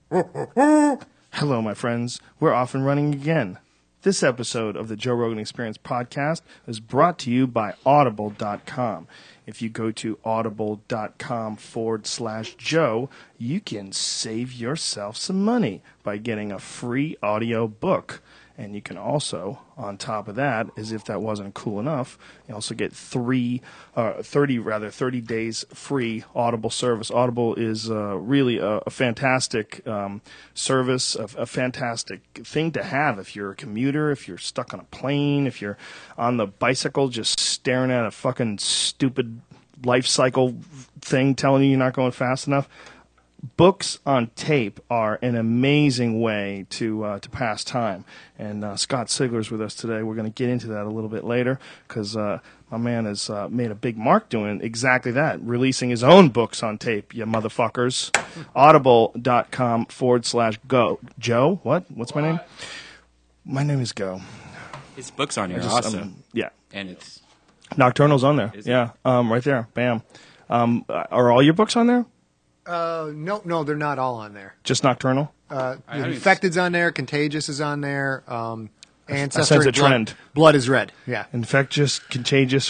Hello, my friends. We're off and running again. This episode of the Joe Rogan Experience podcast is brought to you by Audible.com. If you go to audible.com/Joe, you can save yourself some money by getting a free audio book. And you can also, on top of that, as if that wasn't cool enough, you also get 30 days free Audible service. Audible is really a fantastic service, a fantastic thing to have if you're a commuter, if you're stuck on a plane, if you're on the bicycle just staring at a fucking stupid life cycle thing telling you you're not going fast enough. Books on tape are an amazing way to pass time, and Scott Sigler's with us today. We're going to get into that a little bit later because my man has made a big mark doing exactly that, releasing his own books on tape, you motherfuckers. Audible.com/Go. Joe, what's my name? My name is Go. His book's on here, awesome. Yeah. And it's... Nocturnal's on there. Yeah, right there. Bam. Are all your books on there? No, they're not all on there. Just Nocturnal? Infected's on there, Contagious is on there, Ancestor. I sense a trend. Blood is Red, yeah. Infectious, Contagious.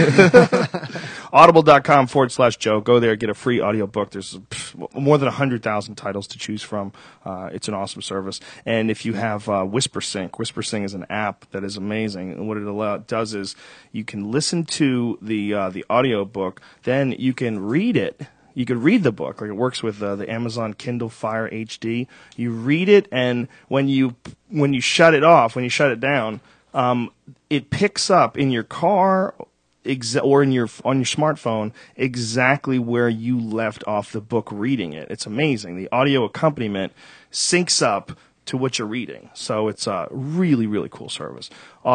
Audible.com/Joe. Go there, get a free audiobook. There's more than 100,000 titles to choose from. It's an awesome service. And if you have WhisperSync, WhisperSync is an app that is amazing. And what it does is you can listen to the audiobook, then you can read it. You could read the book, like it works with the Amazon Kindle Fire HD. You read it, and when you shut it off, when you shut it down, it picks up in your car or on your smartphone exactly where you left off the book reading it. It's amazing. The audio accompaniment syncs up to what you're reading. So it's a really, really cool service.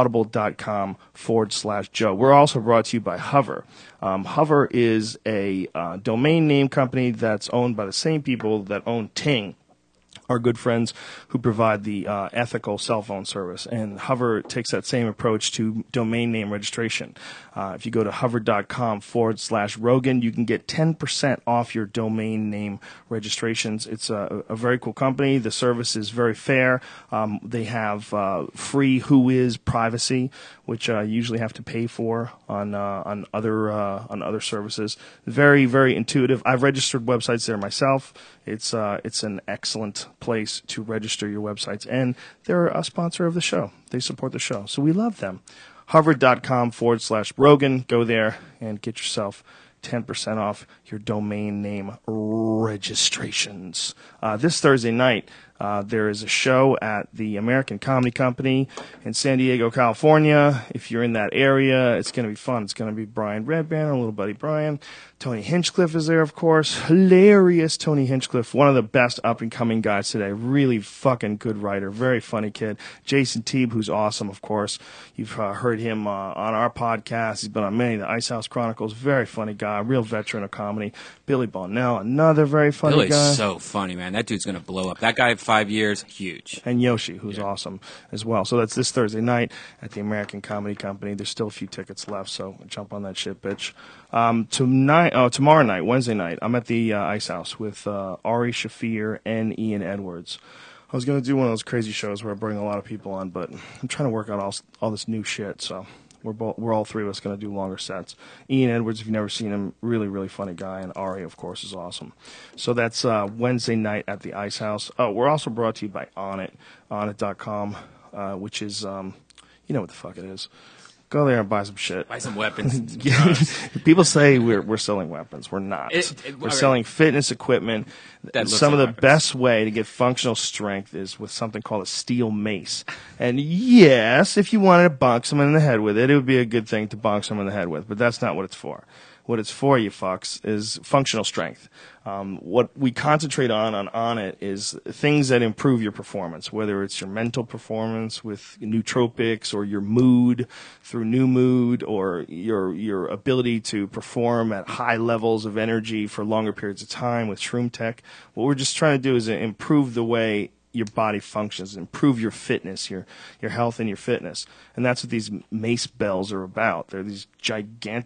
Audible.com/Joe. We're also brought to you by Hover. Hover is a domain name company that's owned by the same people that own Ting, our good friends who provide the ethical cell phone service. And Hover takes that same approach to domain name registration. If you go to hover.com/Rogan, you can get 10% off your domain name registrations. It's a very cool company. The service is very fair. They have free Whois privacy, which you usually have to pay for on other services. Very, very intuitive. I've registered websites there myself. It's an excellent place to register your websites, and they're a sponsor of the show. They support the show, so we love them. Hover.com/Rogan. Go there and get yourself 10% off your domain name registrations. This Thursday night, there is a show at the American Comedy Company in San Diego, California. If you're in that area, it's going to be fun. It's going to be Brian Redband, our little buddy Brian. Tony Hinchcliffe is there, of course. Hilarious Tony Hinchcliffe, one of the best up-and-coming guys today. Really fucking good writer, very funny kid. Jason Teeb, who's awesome, of course. You've heard him on our podcast. He's been on many, the Ice House Chronicles. Very funny guy, real veteran of comedy. Billy Bonnell, another very funny guy. Billy's so funny, man. That dude's going to blow up. That guy, 5 years, huge. And Yoshi, who's awesome as well. So that's this Thursday night at the American Comedy Company. There's still a few tickets left, so jump on that shit, bitch. Tomorrow night, Wednesday night, I'm at the Ice House with Ari Shaffir and Ian Edwards. I was going to do one of those crazy shows where I bring a lot of people on, but I'm trying to work out all this new shit, so we're all three of us going to do longer sets. Ian Edwards, if you've never seen him, really, really funny guy, and Ari, of course, is awesome. So that's Wednesday night at the Ice House. We're also brought to you by Onnit, Onnit.com, which is, you know what the fuck it is. Go there and buy some shit. Buy some weapons. People say we're selling weapons. We're not. We're selling fitness equipment. Some of the best way to get functional strength is with something called a steel mace. And yes, if you wanted to bonk someone in the head with it, it would be a good thing to bonk someone in the head with. But that's not what it's for. What it's for, you fucks, is functional strength. What we concentrate on it is things that improve your performance, whether it's your mental performance with nootropics or your mood through New Mood or your ability to perform at high levels of energy for longer periods of time with Shroom Tech. What we're just trying to do is improve the way your body functions, improve your fitness, your health and your fitness. And that's what these mace bells are about. They're these gigantic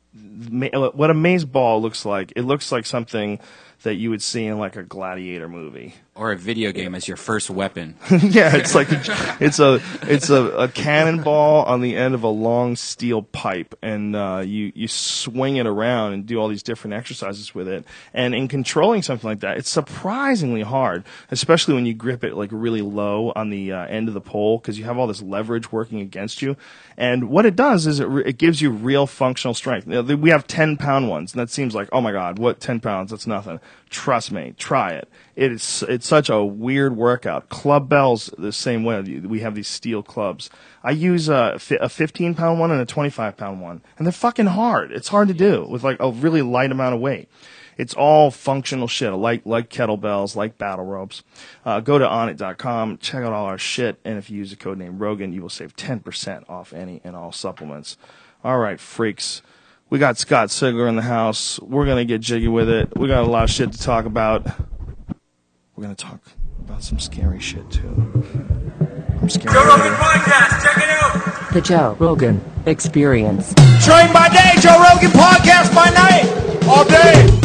what a maze ball looks like. It looks like something that you would see in like a gladiator movie. Or a video game as your first weapon. Yeah, it's like it's a cannonball on the end of a long steel pipe, and you swing it around and do all these different exercises with it. And in controlling something like that, it's surprisingly hard, especially when you grip it like really low on the end of the pole, because you have all this leverage working against you. And what it does is it gives you real functional strength. We have 10-pound ones, and that seems like, oh my God, what 10 pounds? That's nothing. Trust me, try it. It's such a weird workout. Club bells the same way. We have these steel clubs. I use a 15-pound one and a 25-pound one, and they're fucking hard. It's hard to do with like a really light amount of weight. It's all functional shit, like kettlebells, like battle ropes. Go to Onnit.com, check out all our shit, and if you use the code name Rogan, you will save 10% off any and all supplements. All right, freaks. We got Scott Sigler in the house. We're going to get jiggy with it. We got a lot of shit to talk about. We're going to talk about some scary shit, too. I'm scared. Joe Rogan Podcast, check it out. The Joe Rogan Experience. Train by day, Joe Rogan Podcast by night. All day.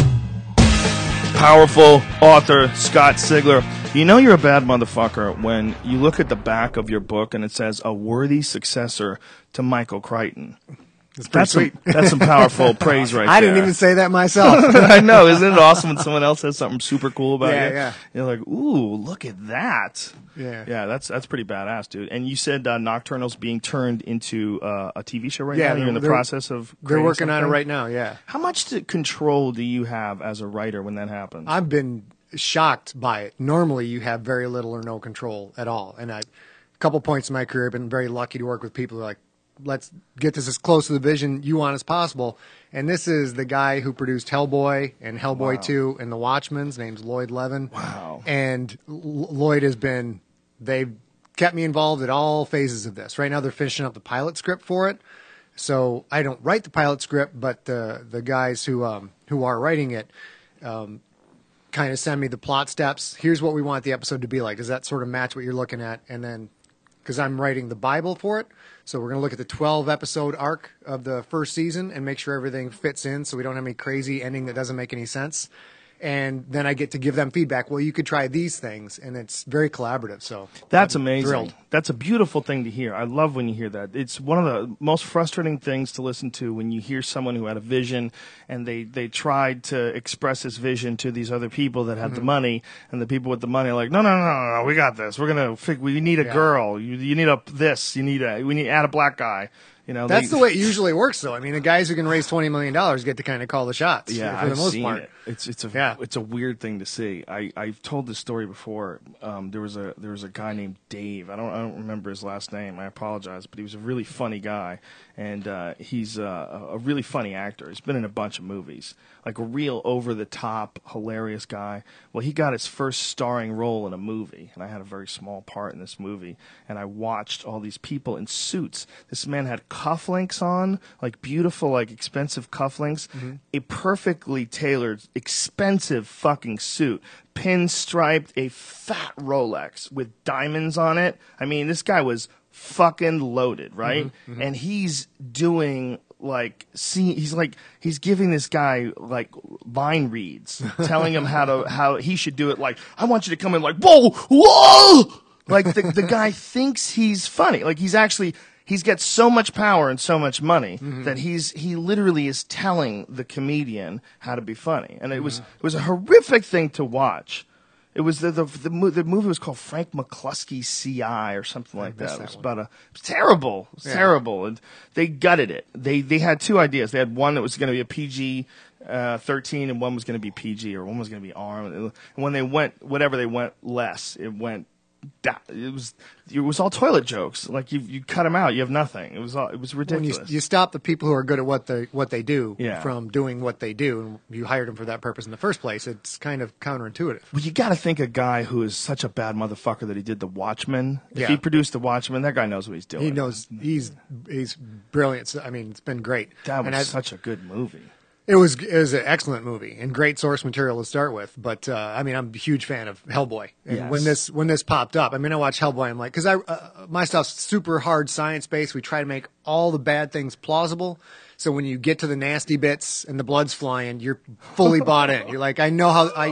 Powerful author Scott Sigler. You know you're a bad motherfucker when you look at the back of your book and it says, a worthy successor to Michael Crichton. That's some powerful praise right there. I didn't even say that myself. I know. Isn't it awesome when someone else says something super cool about you? Yeah. You're like, ooh, look at that. Yeah. Yeah, that's pretty badass, dude. And you said Nocturnal's being turned into a TV show right now? You're in the process of They're working something? on it right now, yeah. How much control do you have as a writer when that happens? I've been shocked by it. Normally, you have very little or no control at all. And a couple points in my career, I've been very lucky to work with people who are like, let's get this as close to the vision you want as possible. And this is the guy who produced Hellboy and Hellboy 2 and The Watchmen. His name's Lloyd Levin. Wow. And Lloyd they've kept me involved at all phases of this. Right now they're finishing up the pilot script for it. So I don't write the pilot script, but the guys who are writing it kind of send me the plot steps. Here's what we want the episode to be like. Does that sort of match what you're looking at? And then, because I'm writing the Bible for it, so we're going to look at the 12-episode arc of the first season and make sure everything fits in so we don't have any crazy ending that doesn't make any sense. And then I get to give them feedback. Well, you could try these things, and it's very collaborative. So that's I'm amazing. thrilled. That's a beautiful thing to hear. I love when you hear that. It's one of the most frustrating things to listen to when you hear someone who had a vision and they tried to express this vision to these other people that had the money, and the people with the money are like, no, we got this. We're gonna we need a girl. You need we need add a black guy. You know, that's the way it usually works, though. I mean, the guys who can raise $20 million get to kind of call the shots. Yeah, for the I've most seen part. it. It's a weird thing to see. I've told this story before. There was a guy named Dave. I don't remember his last name. I apologize, but he was a really funny guy, and he's a really funny actor. He's been in a bunch of movies, like a real over the top, hilarious guy. Well, he got his first starring role in a movie, and I had a very small part in this movie. And I watched all these people in suits. This man had cufflinks on, like beautiful, like expensive cufflinks, a perfectly tailored, expensive fucking suit, pinstriped, a fat Rolex with diamonds on it. I mean, this guy was fucking loaded, right? And he's doing he's giving this guy like Vine reads, telling him how he should do it. Like, I want you to come in like, whoa. Like the guy thinks he's funny. Like he's got so much power and so much money that he literally is telling the comedian how to be funny. And it was a horrific thing to watch. It was the movie was called Frank McCluskey CI or something like that. It was terrible. It was terrible. And they gutted it. They had two ideas. They had one that was going to be a PG 13 and one was going to be PG, or one was going to be R. And when they went less, it went. It was all toilet jokes. Like you cut them out, you have nothing. It was ridiculous. When you stop the people who are good at what they do Yeah. from doing what they do, and you hired them for that purpose in the first place, it's kind of counterintuitive. Well, you got to think a guy who is such a bad motherfucker that he did The Watchmen. If Yeah. he produced The Watchmen, that guy knows what he's doing. He knows he's brilliant. So, I mean, it's been great. That And was such a good movie. It was an excellent movie and great source material to start with. But I mean, I'm a huge fan of Hellboy. And Yes. when this popped up, I mean, I watched Hellboy. I'm like, because my stuff's super hard science based. We try to make all the bad things plausible. So when you get to the nasty bits and the blood's flying, you're fully bought in. You're like, I know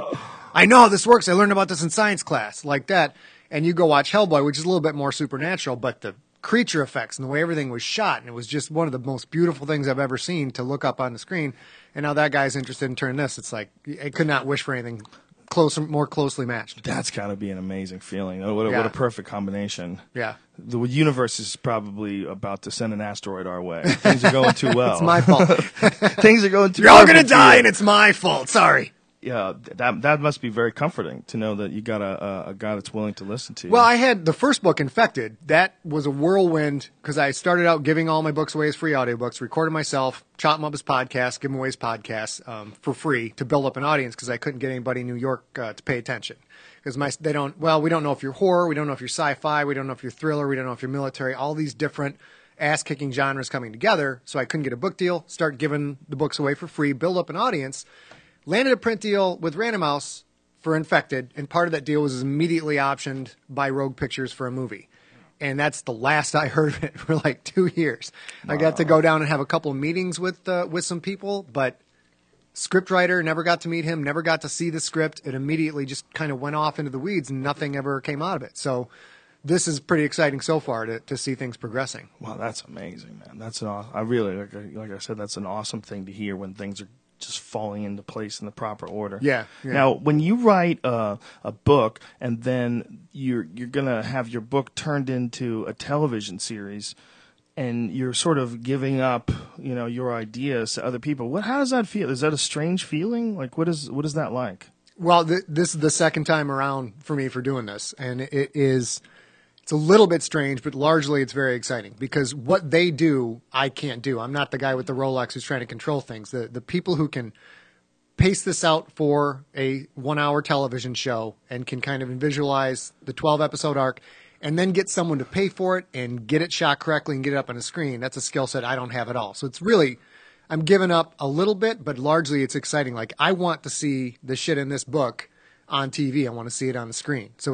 how this works. I learned about this in science class, like that. And you go watch Hellboy, which is a little bit more supernatural, but the creature effects and the way everything was shot, and it was just one of the most beautiful things I've ever seen to look up on the screen. And now that guy's interested in turning this. It's like I could not wish for anything more closely matched. That's got to be an amazing feeling. What Yeah. a perfect combination. Yeah. The universe is probably about to send an asteroid our way. Things are going too well. It's my fault. Things are going too You're all going to perfect for die, you. and it's my fault. Sorry. Yeah, that must be very comforting to know that you got a guy that's willing to listen to you. Well, I had the first book, Infected. That was a whirlwind because I started out giving all my books away as free audiobooks, recorded myself, chopped them up as podcasts, give them away as podcasts for free to build up an audience because I couldn't get anybody in New York to pay attention. Because we don't know if you're horror, we don't know if you're sci-fi, we don't know if you're thriller, we don't know if you're military, all these different ass-kicking genres coming together. So I couldn't get a book deal, start giving the books away for free, build up an audience. Landed a print deal with Random House for Infected, and part of that deal was immediately optioned by Rogue Pictures for a movie. And that's the last I heard of it for like 2 years. I got to go down and have a couple of meetings with some people, but scriptwriter, never got to meet him, never got to see the script. It immediately just kind of went off into the weeds and nothing ever came out of it. So this is pretty exciting so far to see things progressing. Wow, that's amazing, man. That's I really like I said, that's an awesome thing to hear when things are just falling into place in the proper order. Yeah. Now, when you write a book and then you're gonna have your book turned into a television series, and you're sort of giving up, your ideas to other people. How does that feel? Is that a strange feeling? Like, what is that like? Well, this is the second time around for me for doing this, and it's a little bit strange, but largely it's very exciting because what they do, I can't do. I'm not the guy with the Rolex who's trying to control things. The people who can pace this out for a 1-hour television show and can kind of visualize the 12-episode arc and then get someone to pay for it and get it shot correctly and get it up on a screen, that's a skill set I don't have at all. So it's really, I'm giving up a little bit, but largely it's exciting. Like, I want to see the shit in this book on TV. I want to see it on the screen. So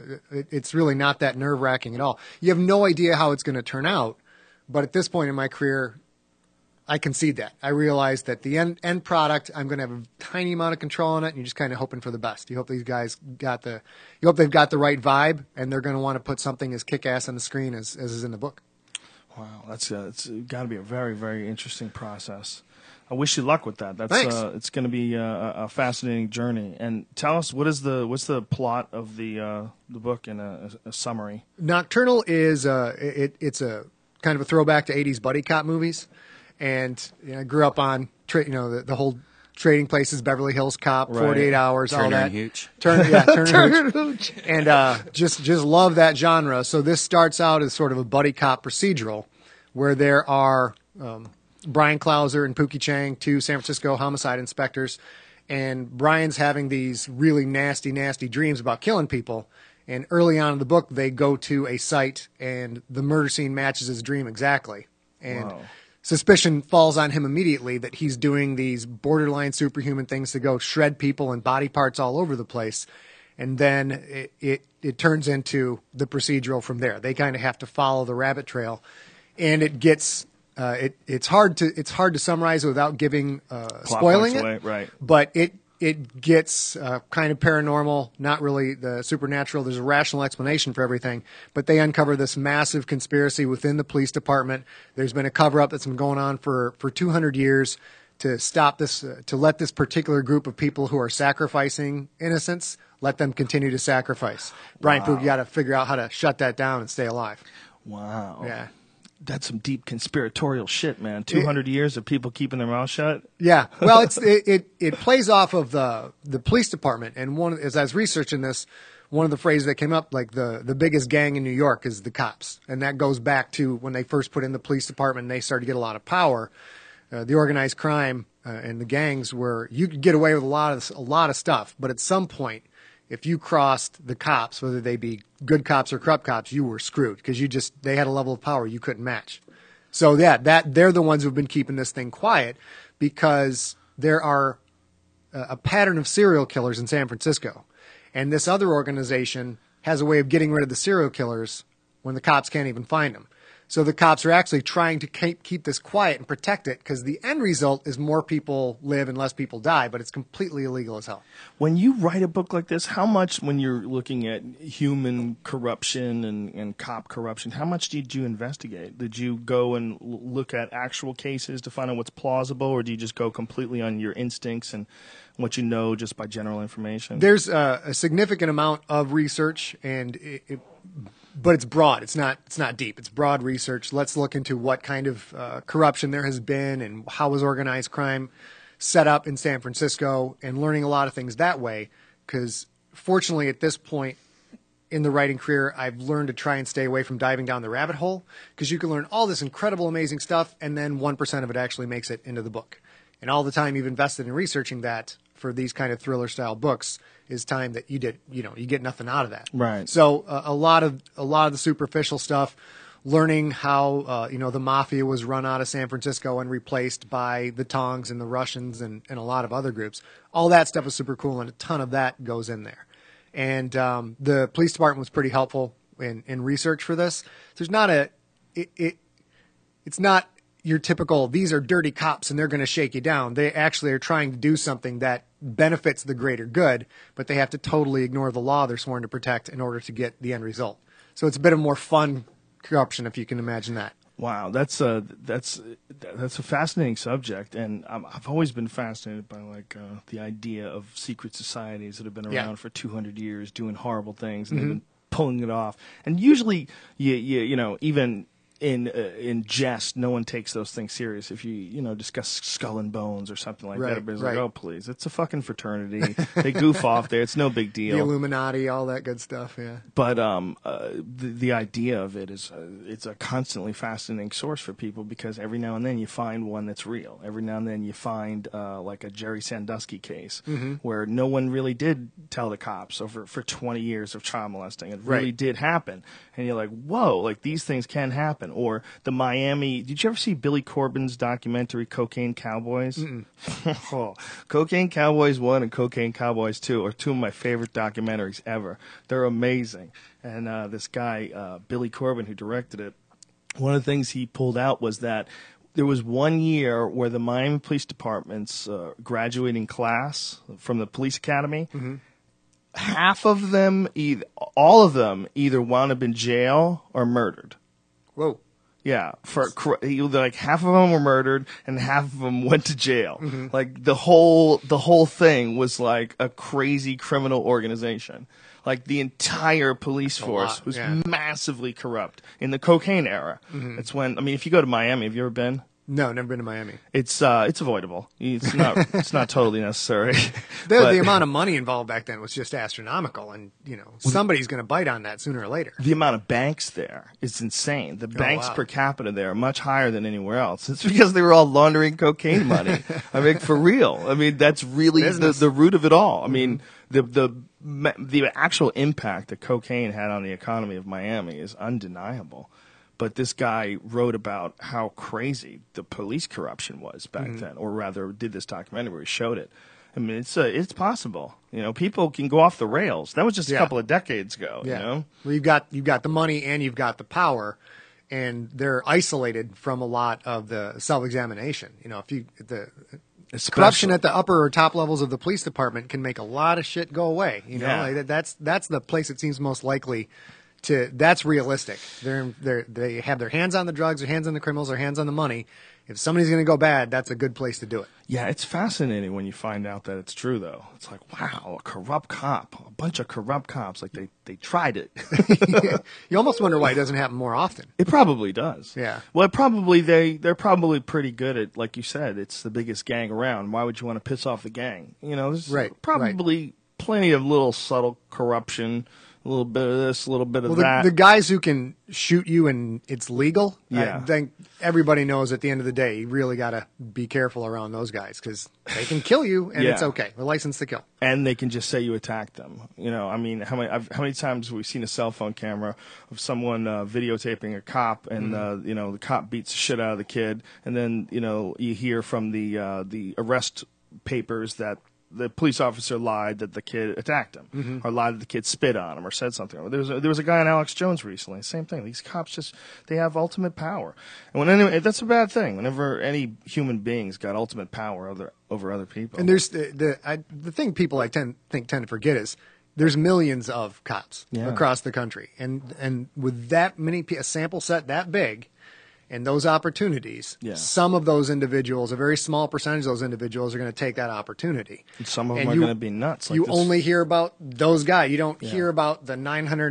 it's really not that nerve-wracking at all. You have no idea how it's going to turn out, but at this point in my career, I concede that. I realize that the end product, I'm going to have a tiny amount of control on it, and you're just kind of hoping for the best. You hope these guys you hope they've got the right vibe, and they're going to want to put something as kick-ass on the screen as is in the book. Wow, it's got to be a very, very interesting process. I wish you luck with that. Thanks. It's going to be a fascinating journey. And tell us, what's the plot of the book in a summary? Nocturnal is it's a kind of a throwback to 80s buddy cop movies, and I grew up on the whole Trading Places, Beverly Hills Cop, Right. 48 Hours, all Turner that. and Hooch. Turner and Hooch. And just love that genre. So this starts out as sort of a buddy cop procedural, where there are Brian Clouser and Pookie Chang, two San Francisco homicide inspectors, and Brian's having these really nasty, nasty dreams about killing people. And early on in the book, they go to a site, and the murder scene matches his dream exactly. And Wow. suspicion falls on him immediately that he's doing these borderline superhuman things to go shred people and body parts all over the place. And then it turns into the procedural from there. They kind of have to follow the rabbit trail, and it gets it's hard to summarize without giving spoiling points it. away, right. But it gets kind of paranormal, not really the supernatural. There's a rational explanation for everything, but they uncover this massive conspiracy within the police department. There's been a cover-up that's been going on for 200 years to stop this, to let this particular group of people who are sacrificing innocents, let them continue to sacrifice. Brian Pookie got to figure out how to shut that down and stay alive. Wow. Yeah. That's some deep conspiratorial shit, man. 200 years of people keeping their mouth shut. Yeah, well, it plays off of the police department, and as I was researching this, one of the phrases that came up, like the biggest gang in New York is the cops, and that goes back to when they first put in the police department and they started to get a lot of power. The organized crime and the gangs were, you could get away with a lot of stuff, but at some point, if you crossed the cops, whether they be good cops or corrupt cops, you were screwed because they had a level of power you couldn't match. So yeah, they're the ones who've been keeping this thing quiet because there are a pattern of serial killers in San Francisco. And this other organization has a way of getting rid of the serial killers when the cops can't even find them. So the cops are actually trying to keep this quiet and protect it because the end result is more people live and less people die, but it's completely illegal as hell. When you write a book like this, how much, when you're looking at human corruption and cop corruption, how much did you investigate? Did you go and look at actual cases to find out what's plausible, or do you just go completely on your instincts and what you know just by general information? There's a significant amount of research, and but it's broad. It's not deep. It's broad research. Let's look into what kind of corruption there has been and how was organized crime set up in San Francisco, and learning a lot of things that way. Because fortunately, at this point in the writing career, I've learned to try and stay away from diving down the rabbit hole, because you can learn all this incredible, amazing stuff, and then 1% of it actually makes it into the book. And all the time you've invested in researching that for these kind of thriller style books is time that you get nothing out of that. Right. So a lot of the superficial stuff, learning how the mafia was run out of San Francisco and replaced by the Tongs and the Russians and a lot of other groups. All that stuff is super cool, and a ton of that goes in there. And the police department was pretty helpful in research for this. There's not it's not your typical, these are dirty cops and they're going to shake you down. They actually are trying to do something that benefits the greater good, but they have to totally ignore the law they're sworn to protect in order to get the end result. So it's a bit of more fun corruption, if you can imagine that. Wow, that's a fascinating subject, and I've always been fascinated by the idea of secret societies that have been around for 200 years doing horrible things, and they've been pulling it off. And usually, even in jest, no one takes those things serious. If you discuss Skull and Bones or something like that, everybody's like, oh please, it's a fucking fraternity. They goof off there. It's no big deal. The Illuminati, all that good stuff. Yeah. But the idea of it is it's a constantly fascinating source for people, because every now and then you find one that's real. Every now and then you find like a Jerry Sandusky case where no one really did tell the cops for 20 years of child molesting. It really did happen, and you're like, whoa, like these things can happen. Or the Miami. Did you ever see Billy Corben's documentary Cocaine Cowboys? Cocaine Cowboys 1 and Cocaine Cowboys 2 are two of my favorite documentaries ever. They're amazing. And this guy, Billy Corben, who directed it, one of the things he pulled out was that there was 1 year where the Miami Police Department's graduating class from the police academy, half of them, all of them, either wound up in jail or murdered. Whoa. Yeah, like half of them were murdered and half of them went to jail. Like the whole thing was like a crazy criminal organization. Like the entire police force was massively corrupt in the cocaine era. It's when, if you go to Miami, have you ever been? No, never been to Miami. It's avoidable. It's not totally necessary. The amount of money involved back then was just astronomical, and somebody's going to bite on that sooner or later. The amount of banks there is insane. The banks per capita there are much higher than anywhere else. It's because they were all laundering cocaine money. For real. That's really the root of it all. The actual impact that cocaine had on the economy of Miami is undeniable. But this guy wrote about how crazy the police corruption was back then, or rather did this documentary where he showed it. It's possible. People can go off the rails. That was just a couple of decades ago. Yeah. Well, you've got the money and you've got the power, and they're isolated from a lot of the self-examination. Corruption at the upper or top levels of the police department can make a lot of shit go away. That's the place that seems most likely. That's realistic. They have their hands on the drugs, their hands on the criminals, their hands on the money. If somebody's going to go bad, that's a good place to do it. Yeah, it's fascinating when you find out that it's true, though. It's like, wow, a bunch of corrupt cops. Like they tried it. You almost wonder why it doesn't happen more often. It probably does. Yeah. Well, they're probably pretty good at, like you said, it's the biggest gang around. Why would you want to piss off the gang? There's probably plenty of little subtle corruption. A little bit of this, a little bit of that. The guys who can shoot you and it's legal, I think everybody knows at the end of the day, you really got to be careful around those guys, because they can kill you and it's okay. They're licensed to kill. And they can just say you attacked them. How many times have we seen a cell phone camera of someone videotaping a cop, and the cop beats the shit out of the kid, and then you hear from the arrest papers that the police officer lied that the kid attacked him, or lied that the kid spit on him, or said something. There was a guy on Alex Jones recently. Same thing. These cops they have ultimate power, and that's a bad thing. Whenever any human being's got ultimate power over other people. And there's the thing people tend to forget is there's millions of cops across the country, and with that many a sample set that big. And those opportunities, some of those individuals, a very small percentage of those individuals are going to take that opportunity. And some of them are going to be nuts. You only hear about those guys. You don't hear about the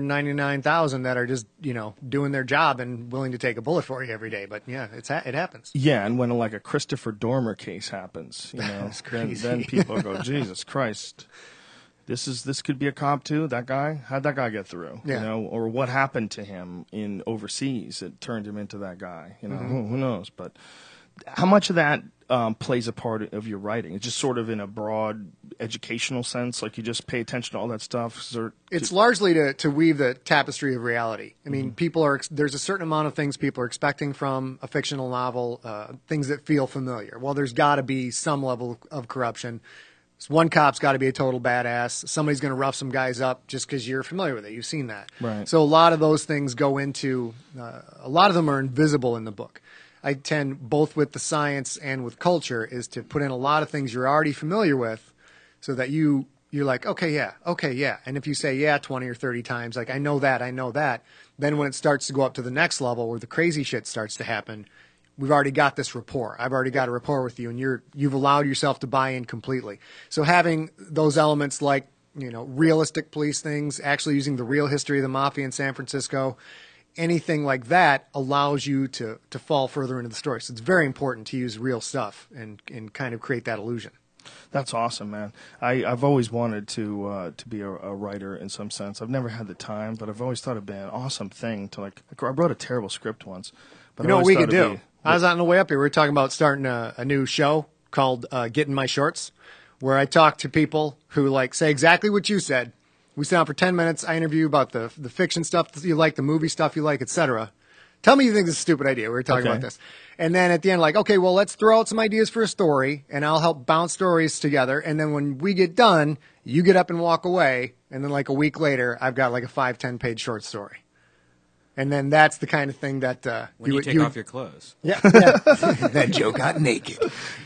999,000 that are just, doing their job and willing to take a bullet for you every day. But yeah, it happens. Yeah, and when like a Christopher Dormer case happens, That's crazy. Then people go, Jesus Christ. This could be a cop too. That guy, how'd that guy get through? Yeah. Or what happened to him in overseas that turned him into that guy? Who knows? But how much of that plays a part of your writing? It's just sort of in a broad educational sense, like you just pay attention to all that stuff. It's largely to weave the tapestry of reality. I mean, there's a certain amount of things people are expecting from a fictional novel, things that feel familiar. Well, there's got to be some level of corruption. So one cop's got to be a total badass. Somebody's going to rough some guys up just because you're familiar with it. You've seen that. Right. So a lot of those things go into, a lot of them are invisible in the book. I tend, both with the science and with culture, is to put in a lot of things you're already familiar with so that you're like, okay, yeah. And if you say, 20 or 30 times, like, I know that, then when it starts to go up to the next level where the crazy shit starts to happen, we've already got this rapport. I've already got a rapport with you, and you've allowed yourself to buy in completely. So having those elements like, realistic police things, actually using the real history of the mafia in San Francisco, anything like that allows you to fall further into the story. So it's very important to use real stuff and kind of create that illusion. That's awesome, man. I've always wanted to be a writer in some sense. I've never had the time, but I've always thought it'd be an awesome thing to I wrote a terrible script once. But You know what we could do? I was on the way up here. We were talking about starting a new show called Get in My Shorts, where I talk to people who say exactly what you said. We sit down for 10 minutes. I interview you about the fiction stuff that you like, the movie stuff you like, etc. Tell me you think this is a stupid idea. We were talking about this. And then at the end, okay, well, let's throw out some ideas for a story, and I'll help bounce stories together. And then when we get done, you get up and walk away. And then a week later, I've got a 5-10 page short story. And then that's the kind of thing that when you take off your clothes. Yeah. That Joe got naked.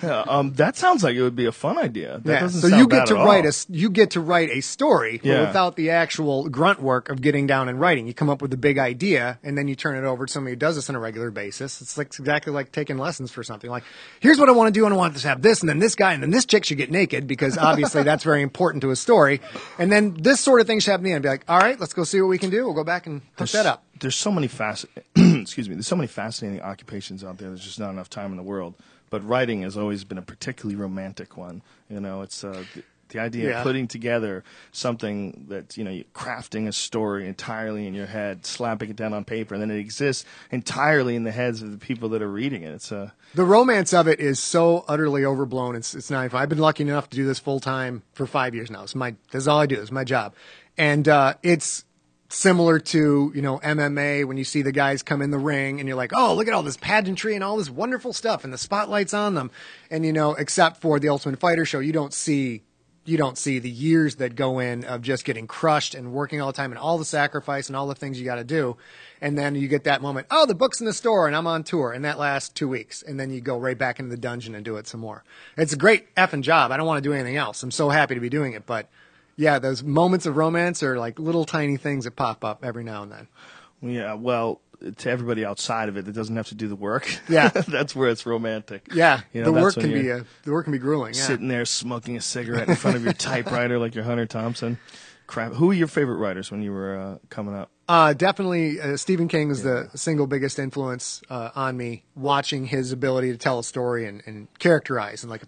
That sounds like it would be a fun idea. That doesn't so sound you bad get to at all. you get to write a story, but without the actual grunt work of getting down and writing. You come up with a big idea, and then you turn it over to somebody who does this on a regular basis. It's exactly like taking lessons for something. Here's what I want to do, and I want to have this, and then this guy, and then this chick should get naked, because obviously that's very important to a story. And then this sort of thing should happen in the end. Be like, all right, let's go see what we can do. We'll go back and hook that up. There's so many there's so many fascinating occupations out there. There's just not enough time in the world. But writing has always been a particularly romantic one. It's the idea of putting together something that you're crafting a story entirely in your head, slapping it down on paper, and then it exists entirely in the heads of the people that are reading it. The romance of it is so utterly overblown. It's not even. I've been lucky enough to do this full time for 5 years now. This is all I do. It's my job, and it's similar to, MMA, when you see the guys come in the ring and you're like, oh, look at all this pageantry and all this wonderful stuff and the spotlight's on them. And, except for the Ultimate Fighter show, you don't see the years that go in of just getting crushed and working all the time and all the sacrifice and all the things you got to do. And then you get that moment, oh, the book's in the store and I'm on tour, and that lasts 2 weeks. And then you go right back into the dungeon and do it some more. It's a great effing job. I don't want to do anything else. I'm so happy to be doing it, but yeah, those moments of romance are little tiny things that pop up every now and then. Yeah, well, to everybody outside of it that doesn't have to do the work, yeah, that's where it's romantic. Yeah, the work can be grueling. Yeah. Sitting there smoking a cigarette in front of your typewriter like you're Hunter Thompson. Crap. Who were your favorite writers when you were coming up? Definitely Stephen King was the single biggest influence on me. Watching his ability to tell a story and characterize and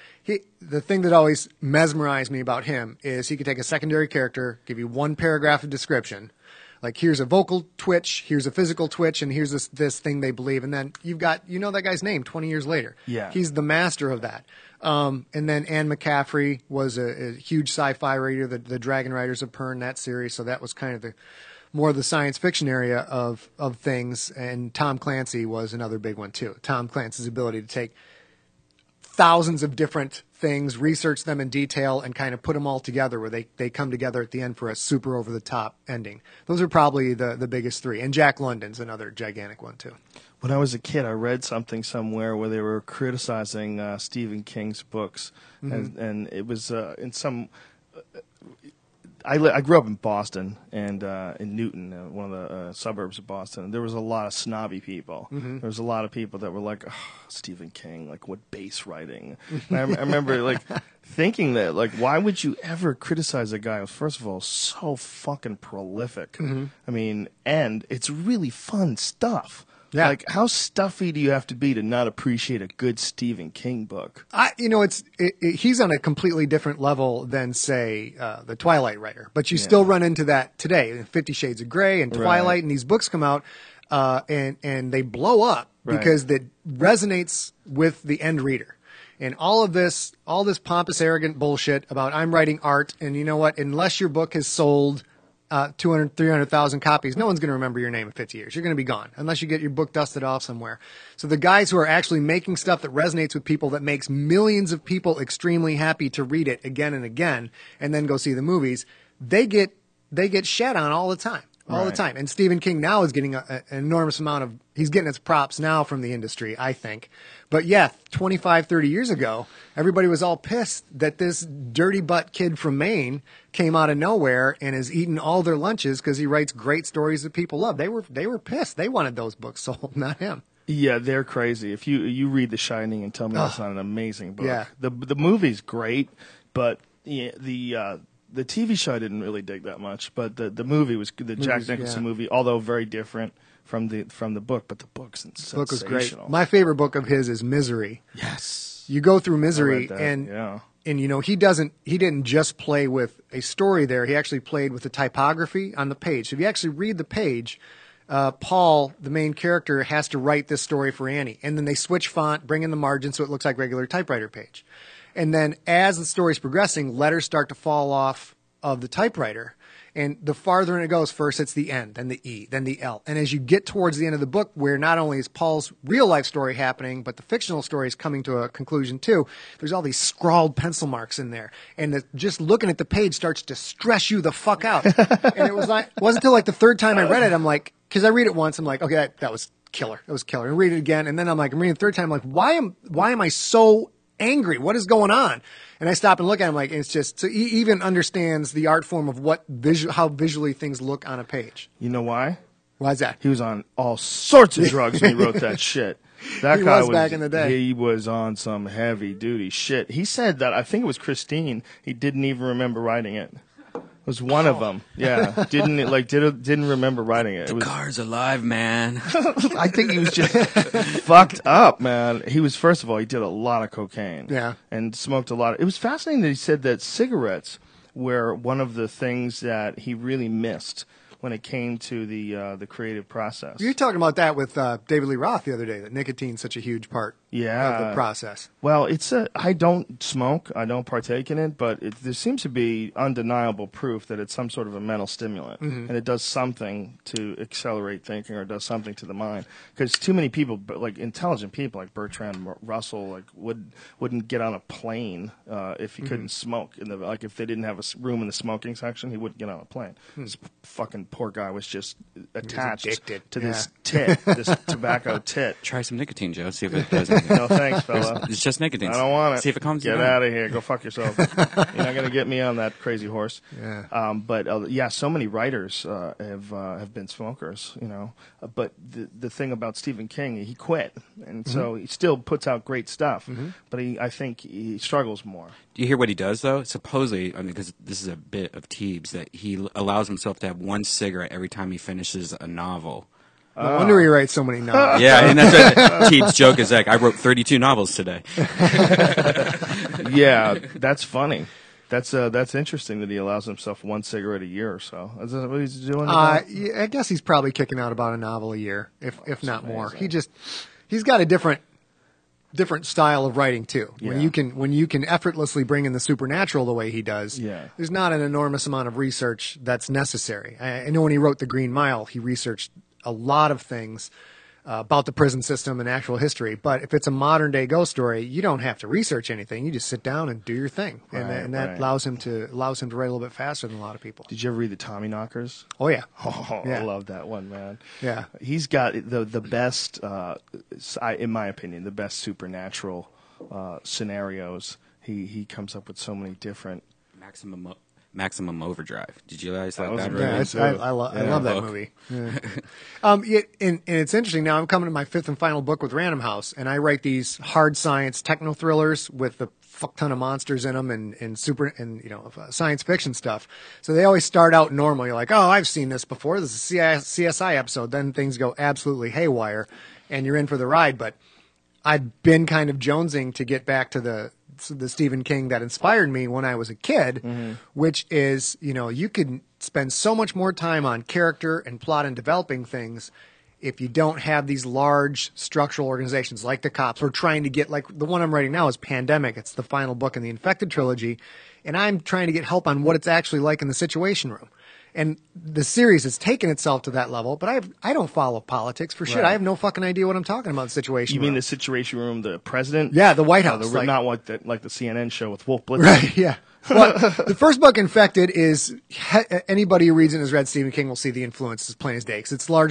the thing that always mesmerized me about him is he could take a secondary character, give you one paragraph of description, here's a vocal twitch, here's a physical twitch, and here's this thing they believe, and then you've got that guy's name 20 years later. Yeah, he's the master of that. And then Anne McCaffrey was a huge sci-fi writer, the Dragon Riders of Pern, that series. So that was kind of more of the science fiction area of things. And Tom Clancy was another big one too. Tom Clancy's ability to take thousands of different things, research them in detail, and kind of put them all together where they come together at the end for a super over-the-top ending. Those are probably the biggest three. And Jack London's another gigantic one, too. When I was a kid, I read something somewhere where they were criticizing Stephen King's books, and it was in some. I grew up in Boston and in Newton, one of the suburbs of Boston. And there was a lot of snobby people. There was a lot of people that were like, oh, Stephen King, like what base writing. And I remember like thinking that, like, why would you ever criticize a guy who's, first of all, so fucking prolific? I mean, and it's really fun stuff. Yeah. Like, how stuffy do you have to be to not appreciate a good Stephen King book? He's on a completely different level than, say, the Twilight writer. But you still run into that today. 50 Shades of Grey and Twilight, and these books come out and they blow up because it resonates with the end reader. And all this pompous, arrogant bullshit about I'm writing art, and you know what? Unless your book has sold 200, 300,000 copies, no one's going to remember your name in 50 years. You're going to be gone unless you get your book dusted off somewhere. So the guys who are actually making stuff that resonates with people, that makes millions of people extremely happy to read it again and again, and then go see the movies, they get shat on all the time. All the time. And Stephen King now is getting an enormous amount of, he's getting his props now from the industry, I think. But yeah, 25, 30 years ago, everybody was all pissed that this dirty butt kid from Maine came out of nowhere and has eaten all their lunches because he writes great stories that people love. They were pissed. They wanted those books sold, not him. Yeah, they're crazy. If you read The Shining and tell me that's not an amazing book. Yeah. The movie's great, but the TV show I didn't really dig that much, but the movie was the Jack Nicholson movie, although very different from the book. But the book's sensational. Book was great. My favorite book of his is Misery. Yes, you go through Misery, I read that, and you know he didn't just play with a story there. He actually played with the typography on the page. So if you actually read the page, Paul, the main character, has to write this story for Annie, and then they switch font, bring in the margin so it looks like regular typewriter page. And then as the story's progressing, letters start to fall off of the typewriter. And the farther in it goes, first it's the N, then the E, then the L. And as you get towards the end of the book, where not only is Paul's real life story happening, but the fictional story is coming to a conclusion too, there's all these scrawled pencil marks in there. And just looking at the page starts to stress you the fuck out. And it wasn't until like the third time I read it, I'm like, because I read it once, I'm like, okay, that was killer. It was killer. And read it again. And then I'm reading the third time, I'm like, why am I so angry? What is going on? And I stop and look at him like, it's just, so he even understands the art form of how visually things look on a page. You know why? Why is that? He was on all sorts of drugs when he wrote that shit. That guy was back in the day. He was on some heavy duty shit. He said that, I think it was Christine, he didn't even remember writing it. It was one of them. Yeah. Didn't remember writing it. The car's alive, man. I think he was just fucked up, man. He was, first of all, he did a lot of cocaine. Yeah. And smoked a lot. It was fascinating that he said that cigarettes were one of the things that he really missed when it came to the creative process. You were talking about that with David Lee Roth the other day, that nicotine's such a huge part of the process. Well, I don't smoke. I don't partake in it, but there seems to be undeniable proof that it's some sort of a mental stimulant, and it does something to accelerate thinking or does something to the mind. Because too many people, like intelligent people like Bertrand Russell, like wouldn't get on a plane if he couldn't smoke. Like if they didn't have a room in the smoking section, he wouldn't get on a plane. This fucking poor guy was just attached to this tit, this tobacco tit. Try some nicotine, Joe. See if it does anything. No thanks, fella. It's just nicotine. I don't want it. See if it comes. Get out of here. Go fuck yourself. You're not gonna get me on that crazy horse. Yeah. But so many writers have been smokers. You know. But the thing about Stephen King, he quit, and so he still puts out great stuff. But I think he struggles more. Do you hear what he does, though? Supposedly, because this is a bit of Teebs, that he allows himself to have one cigarette every time he finishes a novel. No wonder he writes so many novels. Yeah, and that's what Teebs' joke is like, I wrote 32 novels today. Yeah, that's funny. That's interesting that he allows himself one cigarette a year or so. Is that what he's doing? Yeah, I guess he's probably kicking out about a novel a year, if not more. He's got a different style of writing too. Yeah. When you can effortlessly bring in the supernatural the way he does, there's not an enormous amount of research that's necessary. I know when he wrote The Green Mile, he researched a lot of things about the prison system and actual history. But if it's a modern day ghost story, you don't have to research anything. You just sit down and do your thing, and that allows him to write a little bit faster than a lot of people. Did you ever read the Tommyknockers? Oh yeah, Oh, yeah. I love that one, man. Yeah. He's got the best, in my opinion, the best supernatural scenarios. He comes up with so many different. Maximum Overdrive. Did you guys like was that? a great movie? one. I love that book. movie. Yeah. And it's interesting. Now I'm coming to my 5th and final book with Random House, and I write these hard science techno thrillers with a fuck ton of monsters in them and science fiction stuff. So they always start out normal. You're like, oh, I've seen this before. This is a CSI episode. Then things go absolutely haywire, and you're in for the ride. But I've been kind of jonesing to get back to the Stephen King that inspired me when I was a kid, which is, you could spend so much more time on character and plot and developing things if you don't have these large structural organizations like the cops. We're trying to get, like the one I'm writing now is Pandemic. It's the final book in the Infected trilogy. And I'm trying to get help on what it's actually like in the Situation Room. And the series has taken itself to that level, but I don't follow politics for shit. Right. I have no fucking idea what I'm talking about in the Situation You Room. mean the Situation Room, the president? Yeah, the White House. Not like the CNN show with Wolf Blitzer. Right, yeah. Well, the first book, Infected, is anybody who reads and has read Stephen King will see the influence as plain as day. 'Cause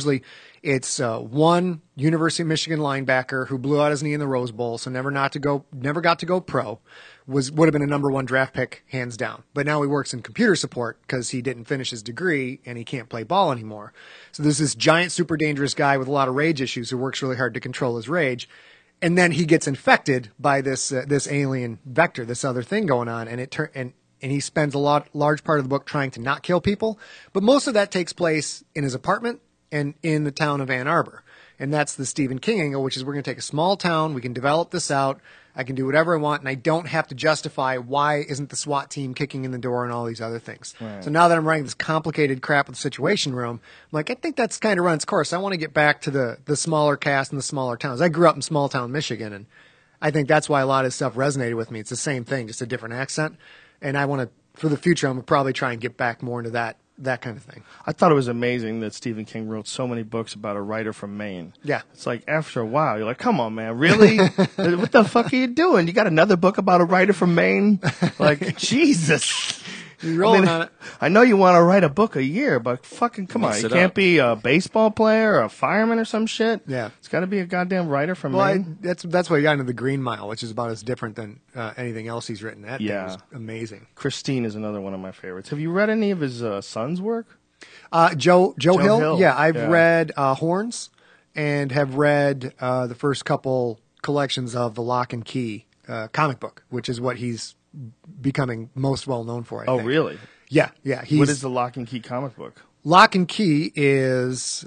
it's one University of Michigan linebacker who blew out his knee in the Rose Bowl, so never got to go pro. Would have been a number 1 draft pick, hands down. But now he works in computer support because he didn't finish his degree and he can't play ball anymore. So there's this giant, super dangerous guy with a lot of rage issues who works really hard to control his rage. And then he gets infected by this alien vector, this other thing going on, and he spends large part of the book trying to not kill people. But most of that takes place in his apartment and in the town of Ann Arbor. And that's the Stephen King angle, which is we're going to take a small town, we can develop this out, I can do whatever I want, and I don't have to justify why isn't the SWAT team kicking in the door and all these other things. Right. So now that I'm writing this complicated crap with the Situation Room, I'm like, I think that's kind of run its course. I want to get back to the smaller cast and the smaller towns. I grew up in small town Michigan, and I think that's why a lot of stuff resonated with me. It's the same thing, just a different accent. And I want to, for the future, I'm going to probably try and get back more into that kind of thing. I thought it was amazing that Stephen King wrote so many books about a writer from Maine. Yeah. It's like after a while, you're like, come on, man, really? What the fuck are you doing? You got another book about a writer from Maine? Like, Jesus. You're rolling on it. I know you want to write a book a year, but fucking come on. Mix You it can't up. be a baseball player or a fireman or some shit. Yeah. It's got to be a goddamn writer from Well, Maine. that's why he got into the Green Mile, which is about as different than anything else he's written. That thing was amazing. Christine is another one of my favorites. Have you read any of his son's work? Joe Hill? Hill. Yeah, I've Yeah. read Horns and have read the first couple collections of the Lock and Key comic book, which is what he's becoming most well known for, I think. Really? Yeah. What is the Lock and Key comic book? Lock and Key is,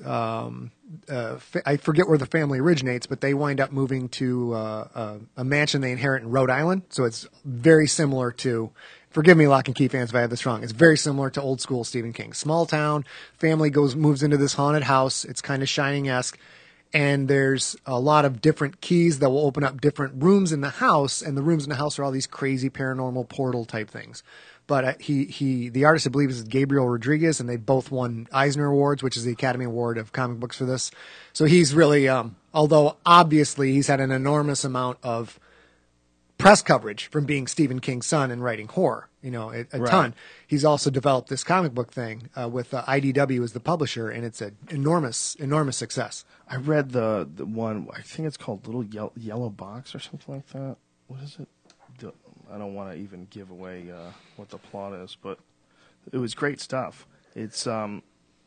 I forget where the family originates, but they wind up moving to a mansion they inherit in Rhode Island. So it's very similar to, forgive me, Lock and Key fans if I have this wrong, it's very similar to old school Stephen King. Small town, family moves into this haunted house. It's kind of Shining-esque. And there's a lot of different keys that will open up different rooms in the house. And the rooms in the house are all these crazy paranormal portal type things. But the artist, I believe, is Gabriel Rodriguez, and they both won Eisner Awards, which is the Academy Award of comic books for this. So he's really, although obviously he's had an enormous amount of press coverage from being Stephen King's son and writing horror, a ton. He's also developed this comic book thing with IDW as the publisher, and it's an enormous, enormous success. I read the one, I think it's called Little Yellow Box or something like that. What is it? I don't want to even give away what the plot is, but it was great stuff. It's I'll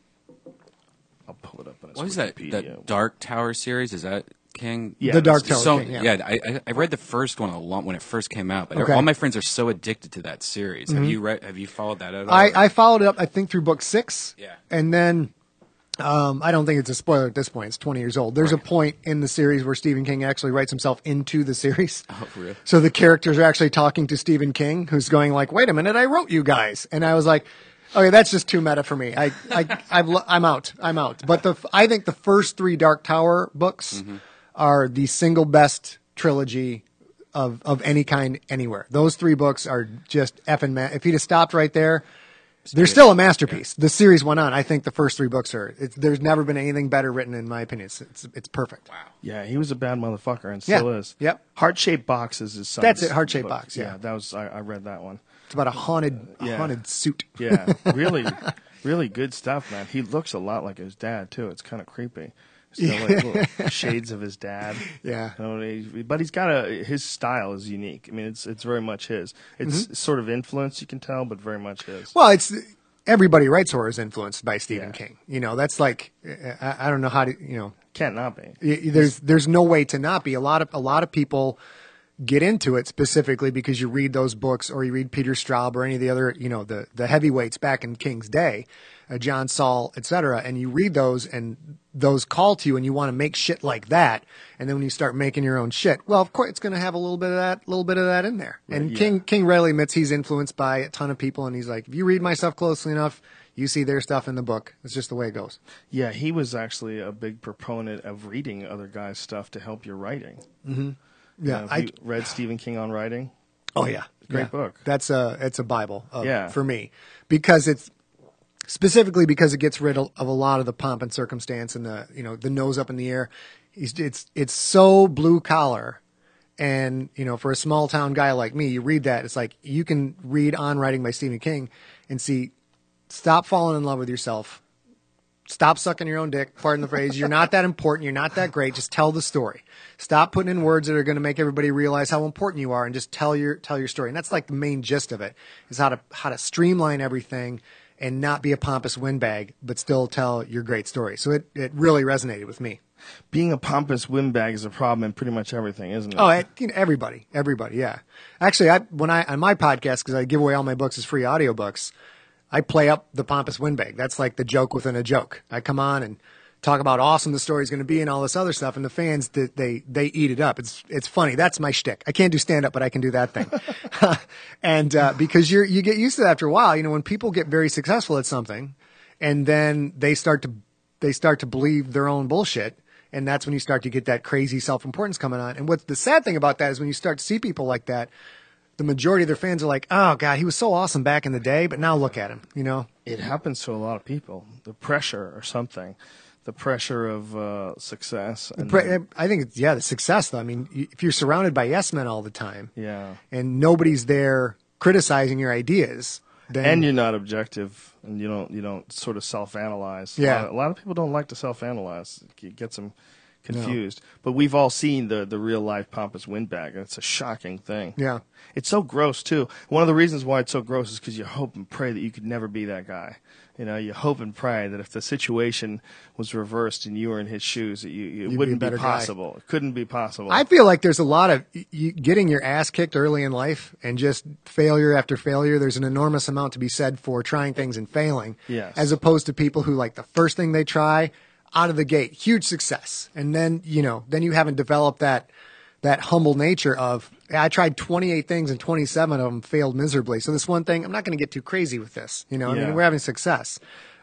pull it up on his What is that? Wikipedia. That Dark Tower series? Is that King? Yeah, The Dark that's- Tower So King, yeah. I read the first one when it first came out, but Okay. all my friends are so addicted to that series. Have you followed that at all? I followed it up, I think, through book 6. Yeah. And then I don't think it's a spoiler at this point. It's 20 years old. There's a point in the series where Stephen King actually writes himself into the series. Oh, really? So the characters are actually talking to Stephen King, who's going like, wait a minute, I wrote you guys. And I was like, okay, that's just too meta for me. I'm out. But I think the first 3 Dark Tower books are the single best trilogy of any kind anywhere. Those 3 books are just effing if he'd have stopped right there, They're still a masterpiece. The series went on. I think the first 3 books are. There's never been anything better written, in my opinion. It's perfect. Wow. Yeah, he was a bad motherfucker and still is. Yep. Heart-shaped box is his son's That's it, Heart-Shaped book. Box, yeah. that was I read that one. It's about a haunted suit. Yeah, really, really good stuff, man. He looks a lot like his dad too. It's kind of creepy. Still like little shades of his dad. Yeah. You know, but he's got his style is unique. I mean, it's very much his. It's sort of influence, you can tell, but very much his. Well, it's everybody writes horror is influenced by Stephen Yeah. King. You know, that's like I don't know how to, you know, Can't not be. there's no way to not be. A lot of people get into it specifically because you read those books or you read Peter Straub or any of the other, you know, the heavyweights back in King's day, John Saul, etc. And you read those and those call to you and you want to make shit like that. And then when you start making your own shit, well, of course it's going to have a little bit of that in there. And yeah. King readily admits he's influenced by a ton of people. And he's like, if you read my stuff closely enough, you see their stuff in the book. It's just the way it goes. Yeah, he was actually a big proponent of reading other guys' stuff to help your writing. Mm-hmm. Yeah. Have you read Stephen King on writing? Oh yeah. Great book. It's a Bible Yeah. for me because it's specifically because it gets rid of a lot of the pomp and circumstance and the nose up in the air. It's so blue collar. And, you know, for a small town guy like me, you read that, it's like you can read On Writing by Stephen King and see, stop falling in love with yourself. Stop sucking your own dick. Pardon the phrase. You're not that important. You're not that great. Just tell the story. Stop putting in words that are going to make everybody realize how important you are, and just tell your story. And that's like the main gist of it, is how to streamline everything and not be a pompous windbag, but still tell your great story. So it really resonated with me. Being a pompous windbag is a problem in pretty much everything, isn't it? Oh, everybody, yeah. Actually, when on my podcast, because I give away all my books as free audiobooks, I play up the pompous windbag. That's like the joke within a joke. I come on and talk about how awesome the story's going to be and all this other stuff, and the fans they eat it up. It's funny. That's my shtick. I can't do stand up, but I can do that thing. And because you get used to that after a while. You know, when people get very successful at something, and then they start to believe their own bullshit. And that's when you start to get that crazy self-importance coming on. And what's the sad thing about that is when you start to see people like that, the majority of their fans are like, oh, God, he was so awesome back in the day, but now look at him, you know? It happens to a lot of people. The pressure or something. The pressure of success. And I think it's, the success, though. I mean, if you're surrounded by yes men all the time, yeah, and nobody's there criticizing your ideas, then... And you're not objective, and you don't sort of self-analyze. Yeah. A lot of people don't like to self-analyze. It gets them confused. No. But we've all seen the real-life pompous windbag, and it's a shocking thing. Yeah. It's so gross, too. One of the reasons why it's so gross is because you hope and pray that you could never be that guy. You know, you hope and pray that if the situation was reversed and you were in his shoes, it wouldn't be possible. It couldn't be possible. I feel like there's a lot of getting your ass kicked early in life and just failure after failure. There's an enormous amount to be said for trying things and failing. Yes. As opposed to people who, like, the first thing they try, out of the gate, huge success. And then, then you haven't developed that humble nature of, I tried 28 things and 27 of them failed miserably. So this one thing, I'm not going to get too crazy with this. I mean, we're having success.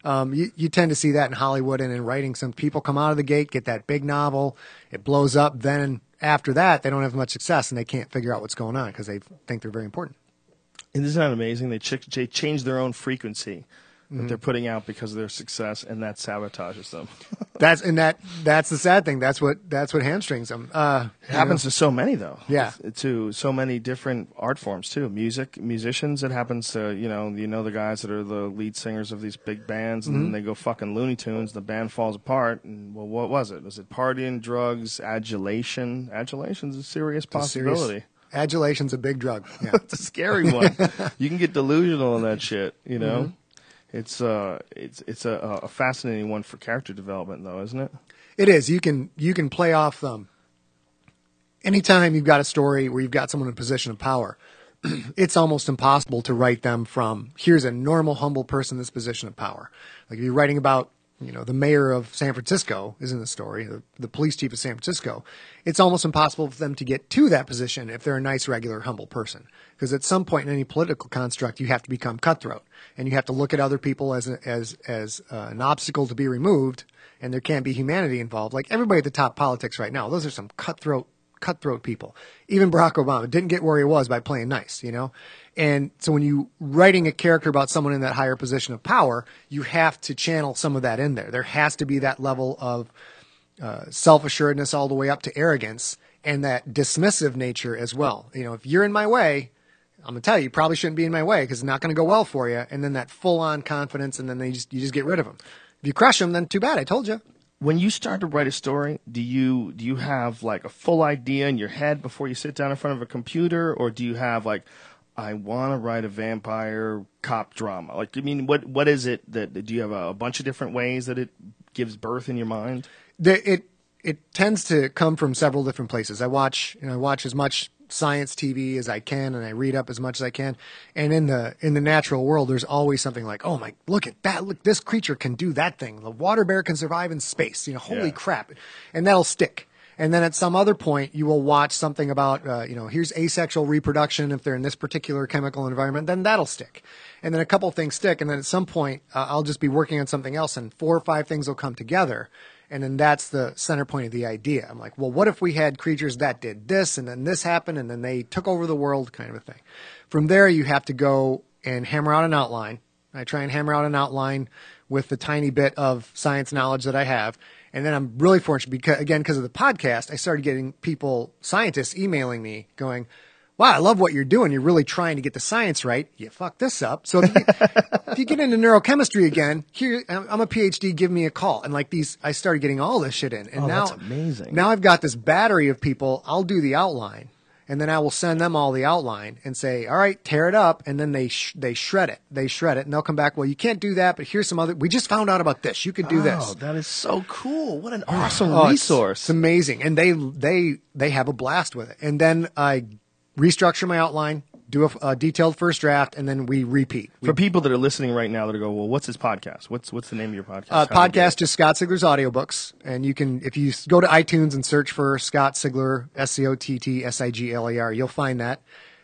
You tend to see that in Hollywood and in writing. Some people come out of the gate, get that big novel, it blows up. Then after that, they don't have much success and they can't figure out what's going on because they think they're very important. Isn't that amazing? They change their own frequency that they're putting out because of their success, and that sabotages them. That's the sad thing. That's what hamstrings them. It happens to so many, though. Yeah. To so many different art forms too. Musicians. It happens to the guys that are the lead singers of these big bands, and then they go fucking Looney Tunes. The band falls apart, and well, what was it? Was it partying, drugs, adulation? Adulation's a serious possibility. Adulation's a big drug. Yeah. It's a scary one. You can get delusional in that shit. It's a fascinating one for character development, though, isn't it? It is. You can play off them. Anytime you've got a story where you've got someone in a position of power, it's almost impossible to write them from, here's a normal, humble person in this position of power. Like if you're writing about, the mayor of San Francisco is in the story, the police chief of San Francisco, it's almost impossible for them to get to that position if they're a nice, regular, humble person. Because at some point in any political construct, you have to become cutthroat. And you have to look at other people as an obstacle to be removed, and there can't be humanity involved. Like everybody at the top politics right now, those are some cutthroat people. Even Barack Obama didn't get where he was by playing nice, And so when you writing a character about someone in that higher position of power, you have to channel some of that in there. There has to be that level of self-assuredness all the way up to arrogance and that dismissive nature as well. You know, if you're in my way, I'm going to tell you, you probably shouldn't be in my way because it's not going to go well for you. And then that full-on confidence, and then you just get rid of them. If you crush them, then too bad. I told you. When you start to write a story, do you have like a full idea in your head before you sit down in front of a computer, or do you have like, I want to write a vampire cop drama? Like, I mean, what is it that do you have a bunch of different ways that it gives birth in your mind? It tends to come from several different places. I watch as much science TV as I can, and I read up as much as I can. And in the natural world, there's always something like, oh my, look at that! Look, this creature can do that thing. The water bear can survive in space. You know, holy crap! And that'll stick. And then at some other point, you will watch something about, here's asexual reproduction. If they're in this particular chemical environment, then that'll stick. And then a couple things stick. And then at some point, I'll just be working on something else, and 4 or 5 things will come together. And then that's the center point of the idea. I'm like, well, what if we had creatures that did this, and then this happened, and then they took over the world, kind of a thing. From there, you have to go and hammer out an outline. I try and hammer out an outline with the tiny bit of science knowledge that I have. And then I'm really fortunate because of the podcast, I started getting scientists emailing me going, wow, I love what you're doing. You're really trying to get the science right. You fucked this up. So if you get into neurochemistry again, here, I'm a PhD, give me a call. And like I started getting all this shit in. And now, that's amazing. Now I've got this battery of people. I'll do the outline. And then I will send them all the outline and say, all right, tear it up. And then they shred it. They shred it. And they'll come back, well, you can't do that, but here's some other. We just found out about this. You could do this. Oh, that is so cool. What an awesome resource. It's amazing. And they have a blast with it. And then I restructure my outline, do a detailed first draft, and then we repeat. For people that are listening right now that go, well, what's this podcast? What's the name of your podcast? Podcast, just Scott Sigler's audiobooks. And you can, if you go to iTunes and search for Scott Sigler, SCOTTSIGLER, you'll find that.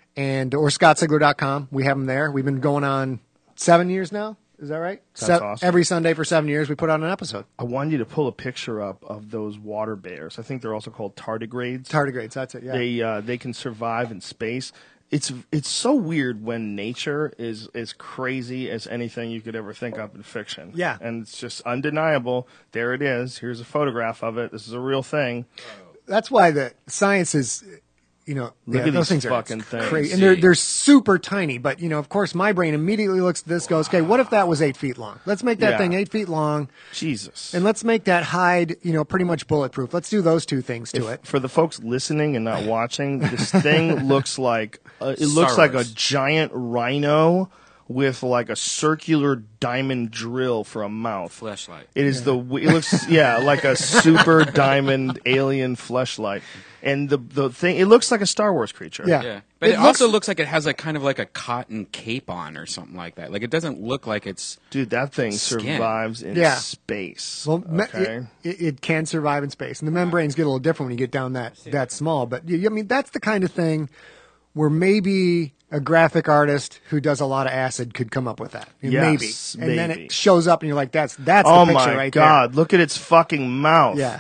Or scottsigler.com. We have them there. We've been going on 7 years now. Is that right? That's awesome. Every Sunday for 7 years, we put out an episode. I wanted you to pull a picture up of those water bears. I think they're also called tardigrades. Tardigrades, that's it, yeah. They can survive in space. It's so weird when nature is as crazy as anything you could ever think up in fiction. Yeah. And it's just undeniable. There it is. Here's a photograph of it. This is a real thing. That's why the science is... Look at those these things fucking are things. crazy. And they're super tiny, but of course my brain immediately looks at this, goes, okay, what if that was 8 feet long? Let's make that thing 8 feet long. Jesus. And let's make that hide, pretty much bulletproof. Let's do those 2 things to it. For the folks listening and not watching, this thing looks like a giant rhino with like a circular diamond drill for a mouth. Fleshlight. It looks like a super diamond alien fleshlight. And the thing, it looks like a Star Wars creature. Yeah. But it also looks like it has kind of like a cotton cape on or something like that. Like it doesn't look like it's Dude, that thing skin. survives in space. Well, okay? it can survive in space. And the membranes get a little different when you get down that small. But, that's the kind of thing where maybe a graphic artist who does a lot of acid could come up with that. Maybe. And then it shows up and you're like, that's the picture right there. Oh my God, look at its fucking mouth. Yeah.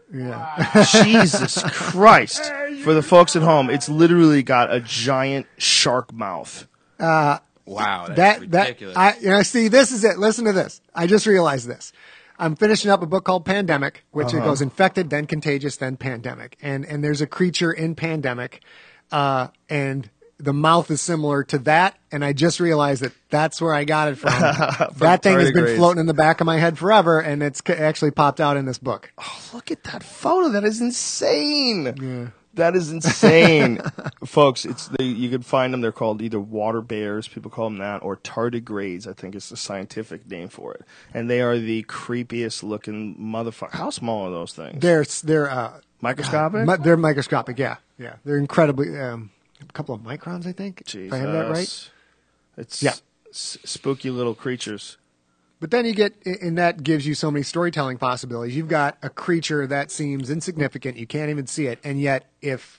Jesus Christ. For the folks at home, it's literally got a giant shark mouth. wow, that's ridiculous. See, this is it. Listen to this. I just realized this. I'm finishing up a book called Pandemic, which it goes infected, then contagious, then pandemic. And there's a creature in Pandemic, and the mouth is similar to that, and I just realized that's where I got it from. That thing has been floating in the back of my head forever, and it's actually popped out in this book. Oh, look at that photo. That is insane. Yeah. That is insane. Folks, you can find them. They're called either water bears, people call them that, or tardigrades, I think is the scientific name for it. And they are the creepiest looking motherfucker. How small are those things? They're microscopic? They're microscopic, yeah. Yeah. They're incredibly... a couple of microns, I think. Jesus. If I have that right. It's spooky little creatures. But then and that gives you so many storytelling possibilities. You've got a creature that seems insignificant, you can't even see it, and yet if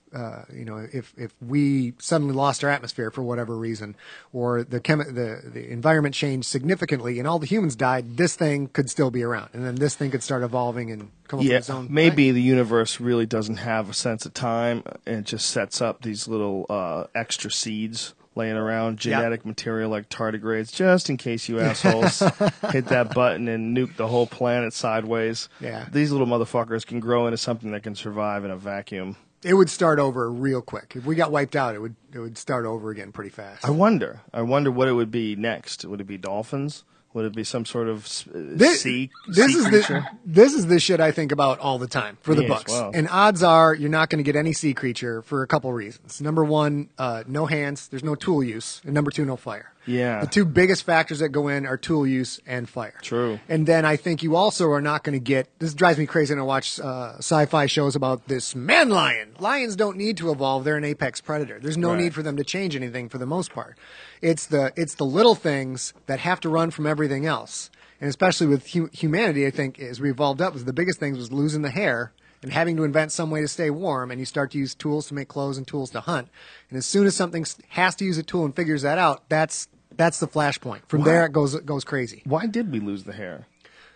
we suddenly lost our atmosphere for whatever reason, or the environment changed significantly and all the humans died, this thing could still be around, and then this thing could start evolving and come up with its own maybe thing. The universe really doesn't have a sense of time and it just sets up these little extra seeds laying around, genetic material like tardigrades, just in case you assholes hit that button and nuke the whole planet sideways. Yeah. These little motherfuckers can grow into something that can survive in a vacuum. It would start over real quick. If we got wiped out, it would start over again pretty fast. I wonder what it would be next. Would it be dolphins? Would it be some sort of sea creature? This is the shit I think about all the time for the Me as books. well. And odds are you're not going to get any sea creature for a couple reasons. Number one, no hands. There's no tool use. And number two, no fire. Yeah. The two biggest factors that go in are tool use and fire. True. And then I think you also are not going to get, this drives me crazy when I watch sci-fi shows about this man lion. Lions don't need to evolve. They're an apex predator. There's no Right. need for them to change anything for the most part. It's the little things that have to run from everything else. And especially with humanity, I think, as we evolved up, was the biggest thing was losing the hair and having to invent some way to stay warm, and you start to use tools to make clothes and tools to hunt. And as soon as something has to use a tool and figures that out, that's the flashpoint. From there, it goes crazy. Why did we lose the hair?